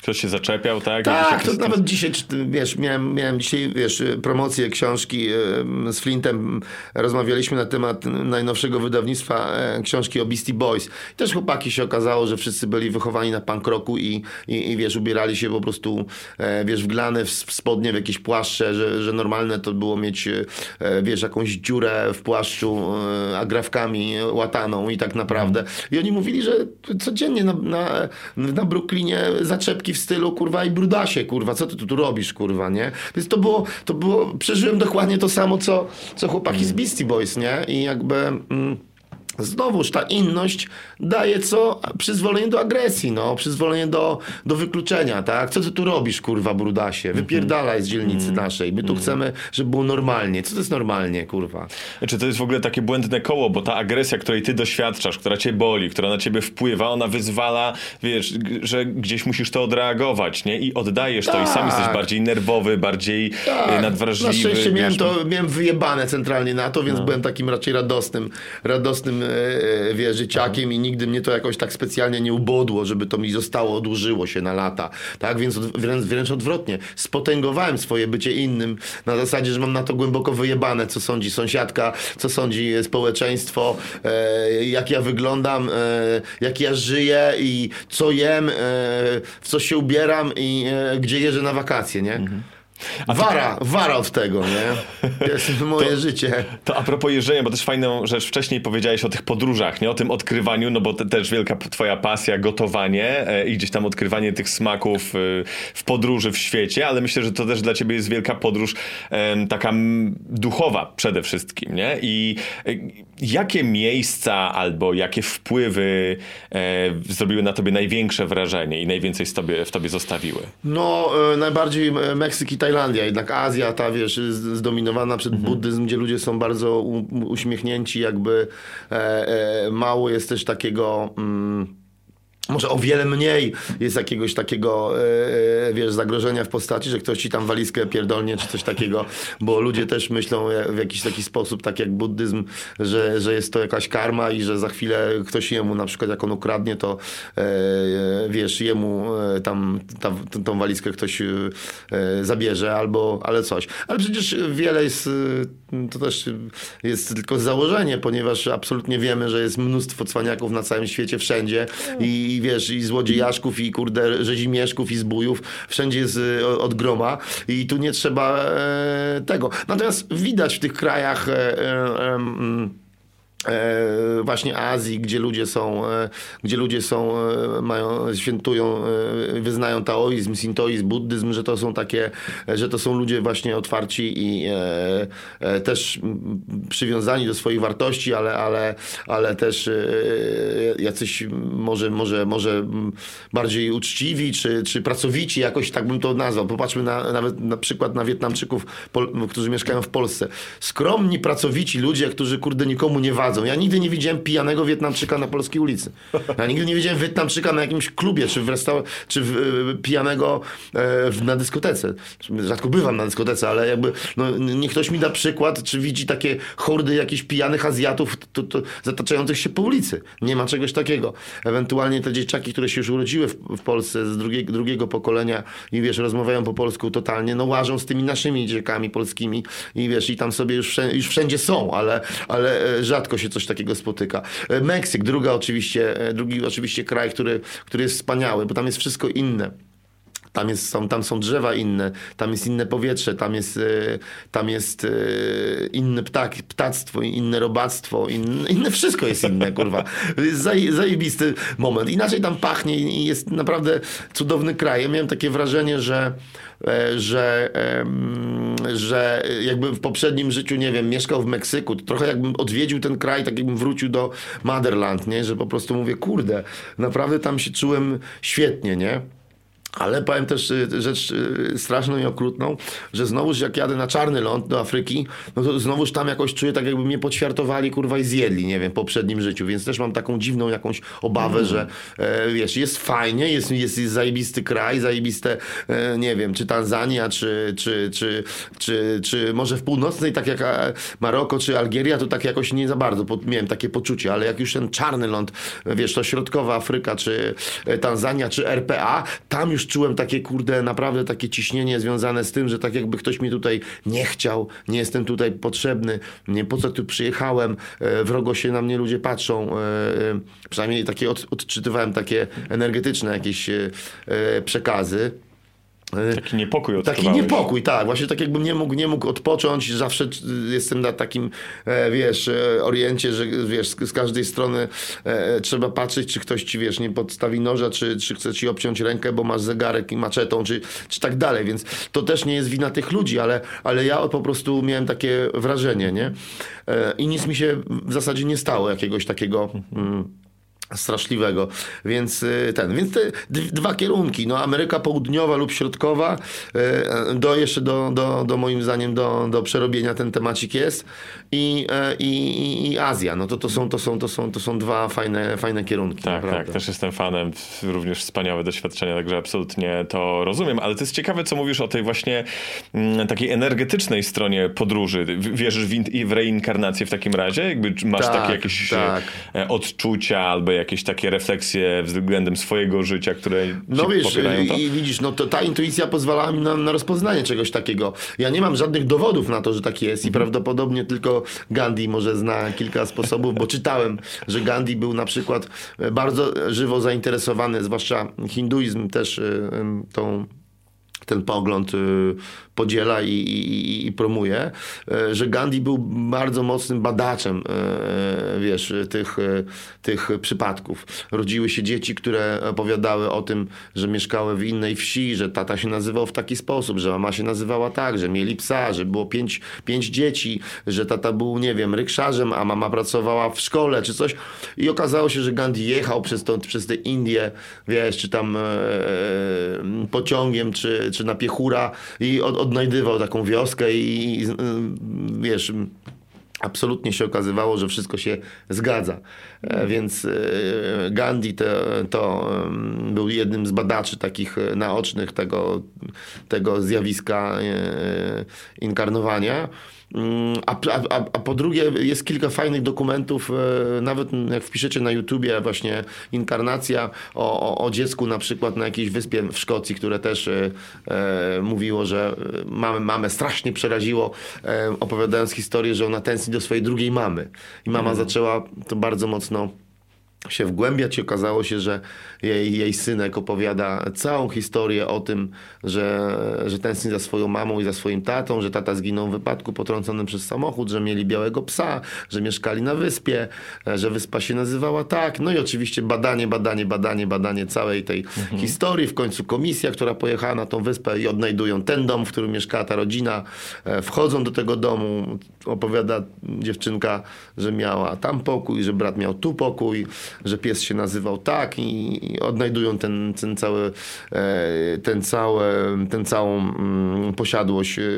Ktoś się zaczepiał, tak? Tak, Jakiś to taki- nawet dzisiaj, czy ty, wiesz, miałem, miałem dzisiaj, wiesz, promocję książki e, z Flintem, rozmawialiśmy na temat najnowszego wydawnictwa e, książki o Beastie Boys. I też chłopaki się okazało, że wszyscy byli wychowani na punk rocku i, i, i wiesz, ubierali się po prostu, e, wiesz, wglane w, w spodnie, w jakieś płaszcze, że, że normalne to było mieć, e, wiesz, jakąś dziurę w płaszczu e, agrafkami łataną i tak naprawdę. I oni mówili, że codziennie na, na, na Brooklynie zaczepki w stylu, kurwa, i brudasie, kurwa, co ty tu, tu robisz, kurwa, nie? Więc to było, to było, przeżyłem dokładnie to samo, co, co chłopaki z Beastie Boys, nie? I jakby... Mm, znowuż ta inność daje co? Przyzwolenie do agresji, no. Przyzwolenie do, do wykluczenia, tak? Co ty tu robisz, kurwa, brudasie? Wypierdalaj z dzielnicy naszej. My tu chcemy, żeby było normalnie. Co to jest normalnie, kurwa? Znaczy, to jest w ogóle takie błędne koło, bo ta agresja, której ty doświadczasz, która cię boli, która na ciebie wpływa, ona wyzwala, wiesz, g- że gdzieś musisz to odreagować, nie? I oddajesz to i sam Tak. jesteś bardziej nerwowy, bardziej Tak. e, nadwrażliwy. Na szczęście miałem wiesz, no. to, miałem wyjebane centralnie na to, więc byłem takim raczej radosnym, radosnym e, e, wiesz, życiakiem i nigdy mnie to jakoś tak specjalnie nie ubodło, żeby to mi zostało, odłożyło się na lata. Tak, więc od, wręcz, wręcz odwrotnie. Spotęgowałem swoje bycie innym na zasadzie, że mam na to głęboko wyjebane, co sądzi sąsiadka, co sądzi społeczeństwo, e, jak ja wyglądam, e, jak ja żyję i co jem, e, w co się ubieram i e, gdzie jeżdżę na wakacje, nie? Wara, wara od tego, nie? To jest moje To- życie. To a propos jeżdżenia, bo też fajną rzecz wcześniej powiedziałeś o tych podróżach, nie? O tym odkrywaniu, no bo te, też wielka p- twoja pasja, gotowanie e, i gdzieś tam odkrywanie tych smaków e, w podróży w świecie, ale myślę, że to też dla ciebie jest wielka podróż em, taka m, duchowa przede wszystkim, nie? I e, jakie miejsca albo jakie wpływy e, zrobiły na tobie największe wrażenie i najwięcej z tobie, w tobie zostawiły? No, e, najbardziej e, Meksyk i Tajlandia, jednak Azja ta, wiesz, z- zdominowana przez buddyzm, gdzie ludzie są bardzo u, uśmiechnięci, jakby e, e, mało jest też takiego... Mm, może o wiele mniej jest jakiegoś takiego, e, wiesz, zagrożenia w postaci, że ktoś ci tam walizkę pierdolnie, czy coś takiego, bo ludzie też myślą w jakiś taki sposób, tak jak buddyzm, że, że jest to jakaś karma i że za chwilę ktoś jemu, na przykład jak on ukradnie, to e, wiesz, jemu e, tam ta, t- tą walizkę ktoś e, zabierze, albo, ale coś. Ale przecież wiele jest, e, to też jest tylko założenie, ponieważ absolutnie wiemy, że jest mnóstwo cwaniaków na całym świecie, wszędzie i, i wiesz, i złodziejaszków, i kurde, rzezimieszków, i zbójów, wszędzie jest e, od groma i tu nie trzeba e, tego. Natomiast widać w tych krajach e, e, em, E, właśnie Azji, gdzie ludzie są, e, gdzie ludzie są, e, mają, świętują, e, wyznają taoizm, sintoizm, buddyzm, że to są takie, e, że to są ludzie właśnie otwarci i e, e, też m, przywiązani do swoich wartości, ale, ale, ale też e, jacyś może, może, może m, bardziej uczciwi, czy, czy pracowici, jakoś tak bym to nazwał. Popatrzmy na, nawet na przykład na Wietnamczyków, pol, którzy mieszkają w Polsce. Skromni, pracowici ludzie, którzy kurde nikomu nie wadzą. Ja nigdy nie widziałem pijanego Wietnamczyka na polskiej ulicy. Ja nigdy nie widziałem Wietnamczyka na jakimś klubie, czy w restaur- czy w, e, pijanego e, w, na dyskotece. Rzadko bywam na dyskotece, ale jakby no, niech ktoś mi da przykład, czy widzi takie hordy jakichś pijanych Azjatów to, to, zataczających się po ulicy. Nie ma czegoś takiego. Ewentualnie te dzieciaki, które się już urodziły w, w Polsce z drugiego, drugiego pokolenia i wiesz, rozmawiają po polsku totalnie, no łażą z tymi naszymi dzieciakami polskimi i wiesz, i tam sobie już wszędzie, już wszędzie są, ale, ale e, rzadko się coś takiego spotyka. E, Meksyk, druga oczywiście, e, drugi oczywiście kraj, który, który jest wspaniały, bo tam jest wszystko inne. Tam, jest, są, tam są drzewa inne, tam jest inne powietrze, tam jest, e, tam jest e, inne ptak, ptactwo, inne robactwo, inne, inne wszystko jest inne, kurwa. Jest zaje, zajebisty moment. Inaczej tam pachnie i jest naprawdę cudowny kraj. Ja miałem takie wrażenie, że e, że, em, że jakby w poprzednim życiu, nie wiem, mieszkał w Meksyku, to trochę jakbym odwiedził ten kraj, tak jakbym wrócił do Motherland, nie? Że po prostu mówię, kurde, naprawdę tam się czułem świetnie, nie? Ale powiem też y, rzecz y, straszną i okrutną, że znowuż jak jadę na czarny ląd do Afryki, no to znowuż tam jakoś czuję tak, jakby mnie poćwiartowali, kurwa, i zjedli, nie wiem, w poprzednim życiu, więc też mam taką dziwną jakąś obawę, mm. że e, wiesz, jest fajnie, jest, jest, jest zajebisty kraj, zajebiste, e, nie wiem, czy Tanzania, czy, czy, czy, czy, czy może w północnej, tak jak e, Maroko, czy Algieria, to tak jakoś nie za bardzo po, miałem takie poczucie, ale jak już ten czarny ląd, wiesz, to środkowa Afryka, czy e, Tanzania, czy R P A, tam już już czułem takie, kurde, naprawdę takie ciśnienie związane z tym, że tak jakby ktoś mi tutaj nie chciał, nie jestem tutaj potrzebny, nie po co tu przyjechałem, e, wrogo się na mnie ludzie patrzą, e, e, przynajmniej takie od, odczytywałem takie energetyczne jakieś e, e, przekazy. Taki niepokój Taki odczuwałeś. niepokój, tak. Właśnie tak jakbym nie mógł, nie mógł odpocząć. Zawsze jestem na takim, e, wiesz, e, oriencie, że wiesz, z, z każdej strony e, trzeba patrzeć, czy ktoś ci, wiesz, nie podstawi noża, czy, czy chce ci obciąć rękę, bo masz zegarek i maczetą, czy, czy tak dalej. Więc to też nie jest wina tych ludzi, ale, ale ja po prostu miałem takie wrażenie, nie? E, I nic mi się w zasadzie nie stało, jakiegoś takiego... Mm, straszliwego, więc ten, więc te d- dwa kierunki, no Ameryka Południowa lub Środkowa, e, do jeszcze do, do, do moim zdaniem do, do przerobienia ten temacik jest i, e, i, i Azja, no to, to, są, to, są, to, są, to są dwa fajne, fajne kierunki. Tak, naprawdę. tak, też jestem fanem, również wspaniałe doświadczenia, także absolutnie to rozumiem, ale to jest ciekawe, co mówisz o tej właśnie mm, takiej energetycznej stronie podróży. W- Wierzysz w, in- i w reinkarnację w takim razie? Jakby czy masz Tak, takie jakieś tak. e, odczucia albo jakieś takie refleksje względem swojego życia, które ci No wiesz, popierają to? i widzisz, no to ta intuicja pozwalała mi na, na rozpoznanie czegoś takiego. Ja nie mam żadnych dowodów na to, że tak jest i prawdopodobnie tylko Gandhi może zna kilka sposobów, bo czytałem, że Gandhi był na przykład bardzo żywo zainteresowany, zwłaszcza hinduizm też y, y, tą ten pogląd y, podziela i, i, i promuje, y, że Gandhi był bardzo mocnym badaczem y, wiesz, tych, y, tych przypadków. Rodziły się dzieci, które opowiadały o tym, że mieszkały w innej wsi, że tata się nazywał w taki sposób, że mama się nazywała tak, że mieli psa, że było pięć, pięć dzieci, że tata był, nie wiem, rykszarzem, a mama pracowała w szkole czy coś. I okazało się, że Gandhi jechał przez, to, przez te Indie, wiesz, czy tam e, pociągiem, czy, czy na piechura i od, odnajdywał taką wioskę i, i wiesz, absolutnie się okazywało, że wszystko się zgadza. E, więc e, Gandhi to, to e, był jednym z badaczy takich naocznych tego, tego zjawiska e, inkarnowania. A, a, a po drugie jest kilka fajnych dokumentów, e, nawet jak wpiszecie na YouTubie właśnie inkarnacja o, o, o dziecku na przykład na jakiejś wyspie w Szkocji, które też e, e, mówiło, że mamę, mamę strasznie przeraziło, e, opowiadając historię, że ona tęskni do swojej drugiej mamy. I mama Mhm. zaczęła to bardzo mocno się wgłębiać i okazało się, że jej, jej synek opowiada całą historię o tym, że, że tęskni za swoją mamą i za swoim tatą, że tata zginął w wypadku potrąconym przez samochód, że mieli białego psa, że mieszkali na wyspie, że wyspa się nazywała tak. No i oczywiście badanie, badanie, badanie, badanie całej tej mhm. historii. W końcu komisja, która pojechała na tą wyspę i odnajdują ten dom, w którym mieszkała ta rodzina. Wchodzą do tego domu, opowiada dziewczynka, że miała tam pokój, że brat miał tu pokój, że pies się nazywał tak i, i odnajdują ten, ten cały, e, ten cały, ten całą mm, posiadłość e,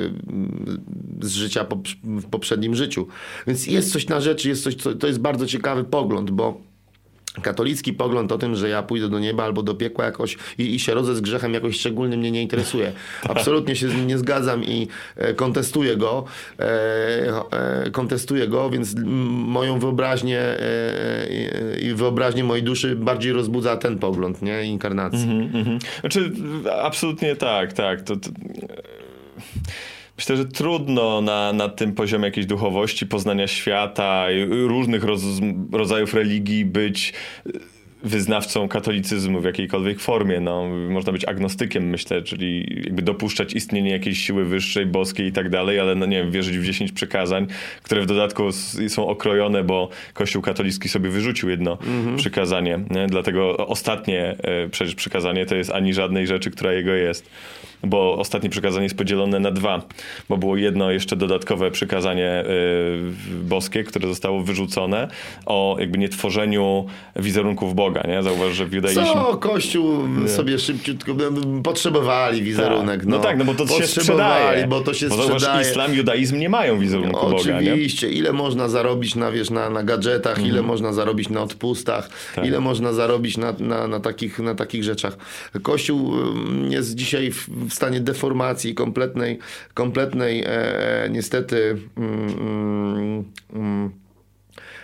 z życia po, w poprzednim życiu. Więc jest coś na rzeczy, jest coś, co, to jest bardzo ciekawy pogląd, bo katolicki pogląd o tym, że ja pójdę do nieba albo do piekła jakoś i, i się rodzę z grzechem jakoś szczególnie mnie nie interesuje. Absolutnie się z nim nie zgadzam i e, kontestuję go, e, e, kontestuję go, więc m, moją wyobraźnię e, i wyobraźnię mojej duszy bardziej rozbudza ten pogląd, nie? Inkarnacji. Mhm, mhm. Znaczy, absolutnie tak, tak. To, to... Myślę, że trudno na, na tym poziomie jakiejś duchowości, poznania świata i różnych roz, rodzajów religii być wyznawcą katolicyzmu w jakiejkolwiek formie. No, można być agnostykiem, myślę, czyli jakby dopuszczać istnienie jakiejś siły wyższej, boskiej i tak dalej, ale no nie wiem, wierzyć w dziesięć przykazań, które w dodatku są okrojone, bo Kościół katolicki sobie wyrzucił jedno mhm. przykazanie. Nie? Dlatego ostatnie przecież przykazanie to jest ani żadnej rzeczy, która jego jest. Bo ostatnie przykazanie jest podzielone na dwa, bo było jedno jeszcze dodatkowe przykazanie y, boskie, które zostało wyrzucone o jakby nietworzeniu wizerunków Boga, nie? Zauważ, że w judaizmie... Co Kościół nie. sobie szybciutko potrzebowali wizerunek. Tak. No, no tak, no bo to się sprzedaje. Bo to się bo sprzedaje. Zauważ, islam, judaizm nie mają wizerunku no, Boga, nie? Oczywiście. Ile można zarobić na, wiesz, na, na gadżetach, mhm. ile można zarobić na odpustach, tak. ile można zarobić na, na, na, takich, na takich rzeczach. Kościół jest dzisiaj w w stanie deformacji kompletnej, kompletnej e, niestety mm, mm,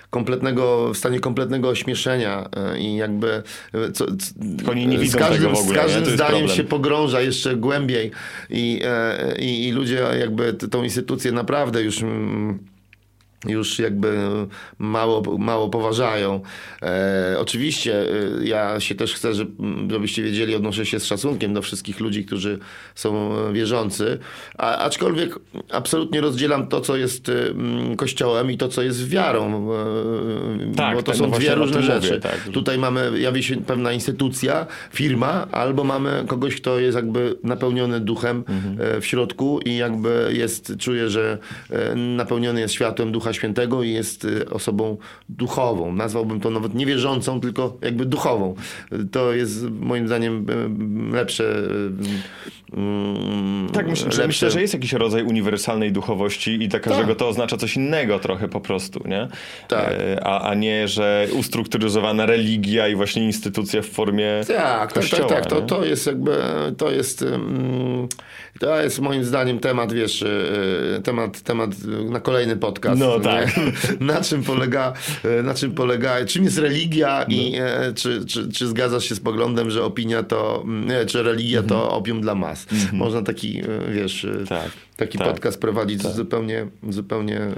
kompletnego, w stanie kompletnego ośmieszenia e, i jakby e, co, c, Oni nie z widzą każdym, tego w ogóle, z każdym nie? To jest zdaniem problem. się pogrąża jeszcze głębiej i, e, i, i ludzie jakby t- tą instytucję naprawdę już... Mm, już jakby mało, mało poważają. E, oczywiście e, ja się też chcę, żeby, żebyście wiedzieli, odnoszę się z szacunkiem do wszystkich ludzi, którzy są wierzący, a, aczkolwiek absolutnie rozdzielam to, co jest mm, Kościołem i to, co jest wiarą, e, Tak, bo to tak, są no dwie właśnie o różne tym rzeczy. mówię, tak. Tutaj mamy, jawi się pewna instytucja, firma, albo mamy kogoś, kto jest jakby napełniony duchem Mhm. e, w środku i jakby jest, czuje, że e, napełniony jest światłem Ducha Świętego i jest e, osobą duchową. Nazwałbym to nawet nie wierzącą, tylko jakby duchową. To jest moim zdaniem e, lepsze. e, mm, Tak, myślę, lepsze. myślę, że jest jakiś rodzaj uniwersalnej duchowości i dla każdego Tak. to oznacza coś innego trochę po prostu, nie? Tak. E, A, a nie, że ustrukturyzowana religia i właśnie instytucja w formie Tak, tak, kościoła. tak, tak. To, nie? to jest jakby, to jest, mm, to jest moim zdaniem temat, wiesz, y, temat, temat na kolejny podcast. No nie? tak. Na czym polega, y, na czym polega, czym jest religia i No. e, czy, czy, czy zgadzasz się z poglądem, że opinia to, nie, czy religia to opium dla mas. Można taki, y, wiesz, y, Tak, taki tak, podcast prowadzić tak. zupełnie, zupełnie y,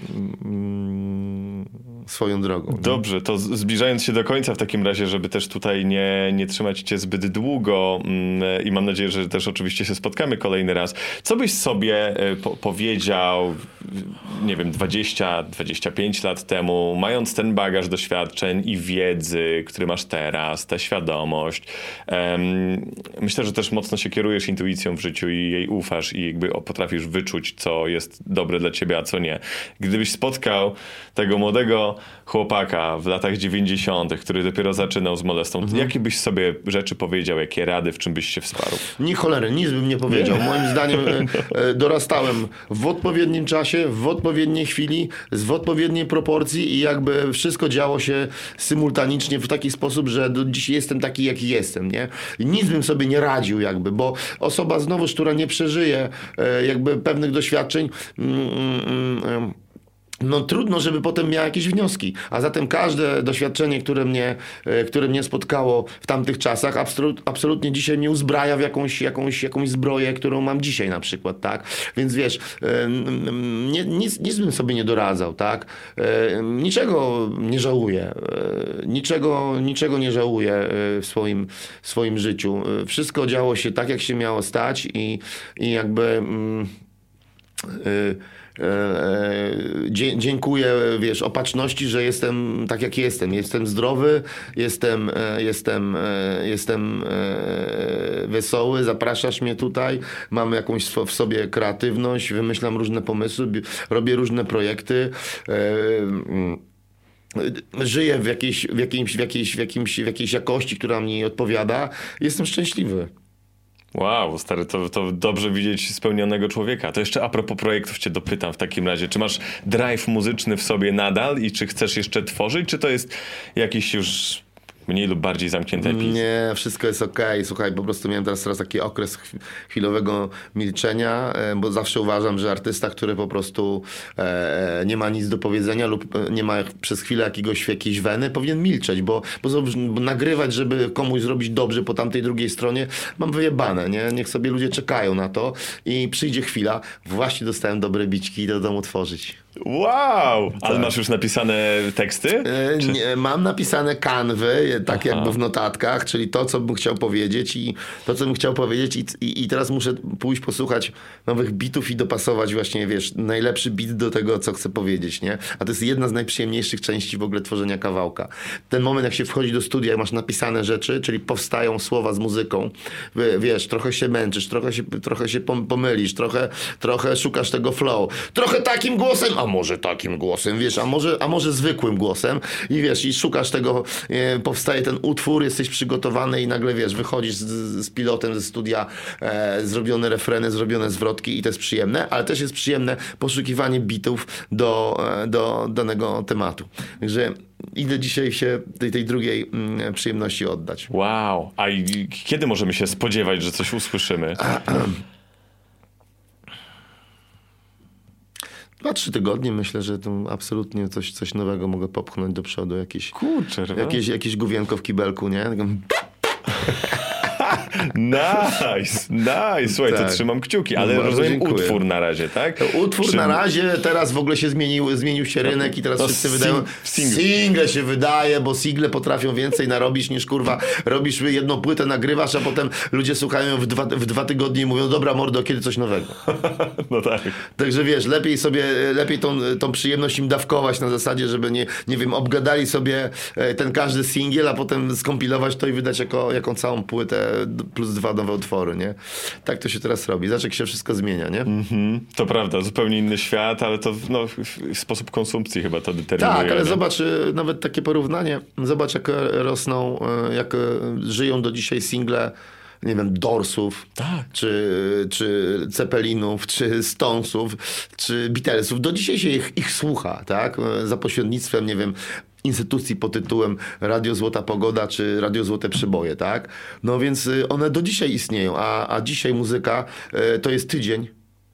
mm, swoją drogą. nie? Dobrze, to z- zbliżając się do końca w takim razie, żeby też tutaj nie, nie trzymać cię zbyt długo mm, i mam nadzieję, że też oczywiście się spotkamy kolejny raz. Co byś sobie e, po- powiedział, nie wiem, dwadzieścia dwadzieścia pięć lat temu, mając ten bagaż doświadczeń i wiedzy, który masz teraz, tę świadomość. Em, myślę, że też mocno się kierujesz intuicją w życiu i jej ufasz i jakby o- potrafisz wyczuć, co jest dobre dla ciebie, a co nie. Gdybyś spotkał tego młodego chłopaka w latach dziewięćdziesiątych, który dopiero zaczynał z molestą, Mhm. jakie byś sobie rzeczy powiedział, jakie rady, w czym byś się wsparł? Ni cholery, nic bym nie powiedział. Moim zdaniem e, e, dorastałem w odpowiednim czasie, w odpowiedniej chwili, z- w odpowiedniej proporcji i jakby wszystko działo się symultanicznie w taki sposób, że do dziś jestem taki, jaki jestem, nie? I nic bym sobie nie radził jakby, bo osoba znowuż, która nie przeżyje e, jakby pewnych doświadczeń, mm, mm, mm, no trudno, żeby potem miała jakieś wnioski. A zatem każde doświadczenie, które mnie, e, które mnie spotkało w tamtych czasach, absolut, absolutnie dzisiaj mnie uzbraja w jakąś, jakąś, jakąś zbroję, którą mam dzisiaj na przykład, tak? Więc wiesz, e, n- n- nie, nic, nic bym sobie nie doradzał, tak? E, Niczego nie żałuję. E, Niczego, niczego nie żałuję e, w swoim, w swoim życiu. E, Wszystko działo się tak, jak się miało stać i, i jakby... Mm, y, E, e, dzie- dziękuję, wiesz, opatrzności, że jestem tak, jak jestem. Jestem zdrowy, jestem, e, jestem, e, jestem e, wesoły, zapraszasz mnie tutaj, mam jakąś swo- w sobie kreatywność, wymyślam różne pomysły, bi- robię różne projekty. E, mm, żyję w jakiejś, w, jakiejś, w, jakiejś, w, jakimś, w jakiejś jakości, która mi odpowiada. Jestem szczęśliwy. Wow, stary, to, to dobrze widzieć spełnionego człowieka. To jeszcze a propos projektów cię dopytam w takim razie. Czy masz drive muzyczny w sobie nadal i czy chcesz jeszcze tworzyć, czy to jest jakiś już mniej lub bardziej zamknięty epizod? Nie, wszystko jest okej. Słuchaj, po prostu miałem teraz, teraz taki okres chw- chwilowego milczenia, e, bo zawsze uważam, że artysta, który po prostu e, nie ma nic do powiedzenia lub e, nie ma przez chwilę jakiegoś, jakiejś weny, powinien milczeć, bo, bo, zobacz, bo nagrywać, żeby komuś zrobić dobrze po tamtej drugiej stronie, mam wyjebane, nie? Niech sobie ludzie czekają na to i przyjdzie chwila, właśnie dostałem dobre bićki i do domu tworzyć. Wow! Ale masz już napisane teksty? E, nie, mam napisane kanwy, tak Aha. jakby w notatkach, czyli to, co bym chciał powiedzieć i to, co bym chciał powiedzieć i, i, i teraz muszę pójść posłuchać nowych bitów i dopasować właśnie, wiesz, najlepszy bit do tego, co chcę powiedzieć, nie? A to jest jedna z najprzyjemniejszych części w ogóle tworzenia kawałka. Ten moment, jak się wchodzi do studia i masz napisane rzeczy, czyli powstają słowa z muzyką, Wy- wiesz, trochę się męczysz, trochę się, trochę się pom- pomylisz, trochę, trochę szukasz tego flow, trochę takim głosem, a może takim głosem, wiesz, a może, a może zwykłym głosem i wiesz, i szukasz tego, e, powstaje ten utwór, jesteś przygotowany i nagle, wiesz, wychodzisz z, z pilotem ze studia, e, zrobione refreny, zrobione zwrotki i to jest przyjemne, ale też jest przyjemne poszukiwanie bitów do, e, do danego tematu. Także idę dzisiaj się tej, tej drugiej mm, przyjemności oddać. Wow! A i kiedy możemy się spodziewać, że coś usłyszymy? Dwa, trzy tygodnie myślę, że to absolutnie coś, coś nowego mogę popchnąć do przodu. Jakieś, Kurczę, jakieś, jakieś główienko w kibelku, nie? Nice, nice. Słuchaj, Tak. to trzymam kciuki, ale Bardzo rozumiem dziękuję. utwór na razie, tak? Utwór Czy- na razie, teraz w ogóle się zmienił, zmienił się rynek i teraz to wszyscy sing- wydają... single. Single się wydaje, bo single potrafią więcej narobić niż kurwa robisz jedną płytę, nagrywasz, a potem ludzie słuchają w dwa, w dwa tygodnie i mówią, dobra mordo, kiedy coś nowego. No tak. Także wiesz, lepiej sobie, lepiej tą, tą przyjemność im dawkować na zasadzie, żeby nie, nie wiem, obgadali sobie e, ten każdy singiel, a potem skompilować to i wydać jako, jako całą płytę plus dwa nowe utwory, nie? Tak to się teraz robi. Zobacz, jak się wszystko zmienia, nie? Mhm, to prawda, zupełnie inny świat, ale to no, sposób konsumpcji chyba to determinuje. Tak, ale nie? zobacz, y, nawet takie porównanie, zobacz jak e, rosną, y, jak e, żyją do dzisiaj single, nie wiem, Doorsów, Tak. czy, czy Ceppelinów, czy Stonesów, czy Beatlesów. Do dzisiaj się ich, ich słucha, tak? E, Za pośrednictwem, nie wiem, instytucji pod tytułem Radio Złota Pogoda, czy Radio Złote Przyboje, tak? No więc y, one do dzisiaj istnieją, a, a dzisiaj muzyka y, to jest tydzień.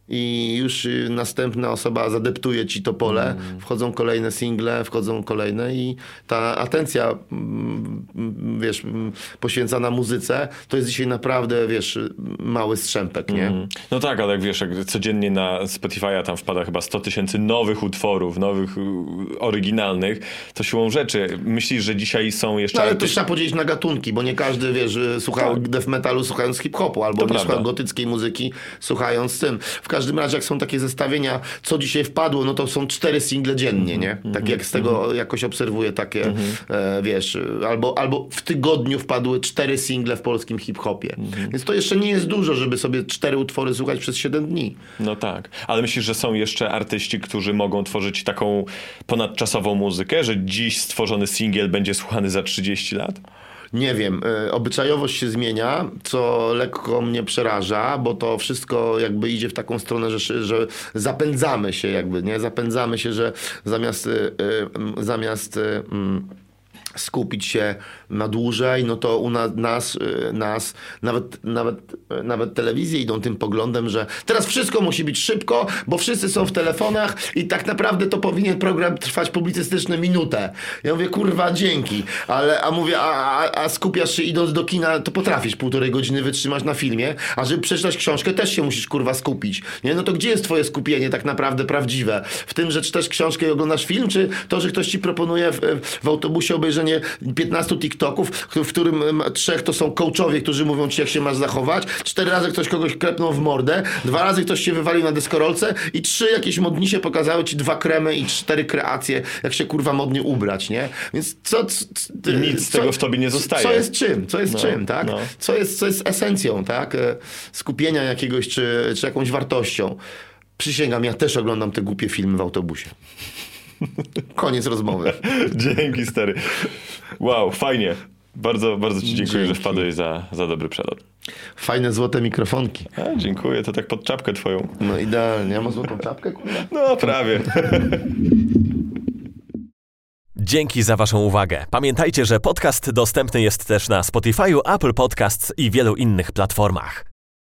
I już y, następna osoba zadeptuje ci to pole, Mm. wchodzą kolejne single, wchodzą kolejne i ta atencja, mm, mm, wiesz, mm, poświęcana muzyce, to jest dzisiaj naprawdę, wiesz, mały strzępek, nie? Mm. No tak, ale jak wiesz, jak codziennie na Spotify'a tam wpada chyba sto tysięcy nowych utworów, nowych, y, oryginalnych, to siłą rzeczy. Myślisz, że dzisiaj są jeszcze... No ale to artyści- trzeba podzielić na gatunki, bo nie każdy, wiesz, słuchał Tak. death metalu słuchając hip-hopu, albo To nie prawda. słuchał gotyckiej muzyki słuchając tym. W każdym razie, jak są takie zestawienia, co dzisiaj wpadło, no to są cztery single dziennie, nie? Tak jak z tego jakoś obserwuję takie, e, wiesz, albo, albo w tygodniu wpadły cztery single w polskim hip-hopie. Więc to jeszcze nie jest dużo, żeby sobie cztery utwory słuchać przez siedem dni. No tak, ale myślisz, że są jeszcze artyści, którzy mogą tworzyć taką ponadczasową muzykę, że dziś stworzony singiel będzie słuchany za trzydzieści lat? Nie wiem, y, obyczajowość się zmienia, co lekko mnie przeraża, bo to wszystko jakby idzie w taką stronę, że, szy- że zapędzamy się jakby, nie? Zapędzamy się, że zamiast, y, y, mm, zamiast y, mm, skupić się na dłużej, no to u nas, nas, y, nas nawet, nawet, y, nawet telewizje idą tym poglądem, że teraz wszystko musi być szybko, bo wszyscy są w telefonach i tak naprawdę to powinien program trwać publicystyczny minutę. Ja mówię, kurwa, dzięki, ale a mówię, a, a, a skupiasz się idąc do kina, to potrafisz półtorej godziny wytrzymać na filmie, a żeby przeczytać książkę, też się musisz, kurwa, skupić. Nie? No to gdzie jest twoje skupienie tak naprawdę prawdziwe? W tym, że czytasz książkę i oglądasz film, czy to, że ktoś ci proponuje w, w autobusie obejrzenie piętnastu TikToków, w którym em, trzech to są coachowie, którzy mówią ci, jak się masz zachować, cztery razy ktoś kogoś klepnął w mordę, dwa razy ktoś się wywalił na deskorolce i trzy jakieś modnisie pokazały ci dwa kremy i cztery kreacje, jak się kurwa modnie ubrać, nie? Więc co... c, c, I nic z tego w tobie nie zostaje. Co jest czym? Co jest No, czym, tak? no. Co jest, co jest esencją, tak? E, Skupienia jakiegoś, czy, czy jakąś wartością. Przysięgam, ja też oglądam te głupie filmy w autobusie. Koniec rozmowy. Dzięki, stary. Wow, fajnie. Bardzo, bardzo ci dziękuję, Dzięki. że wpadłeś za, za dobry przelot. Fajne złote mikrofonki. A, dziękuję, to tak pod czapkę twoją. No idealnie. Ja mam złotą czapkę, kurwa? No, prawie. Dzięki za Waszą uwagę. Pamiętajcie, że podcast dostępny jest też na Spotify'u, Apple Podcasts i wielu innych platformach.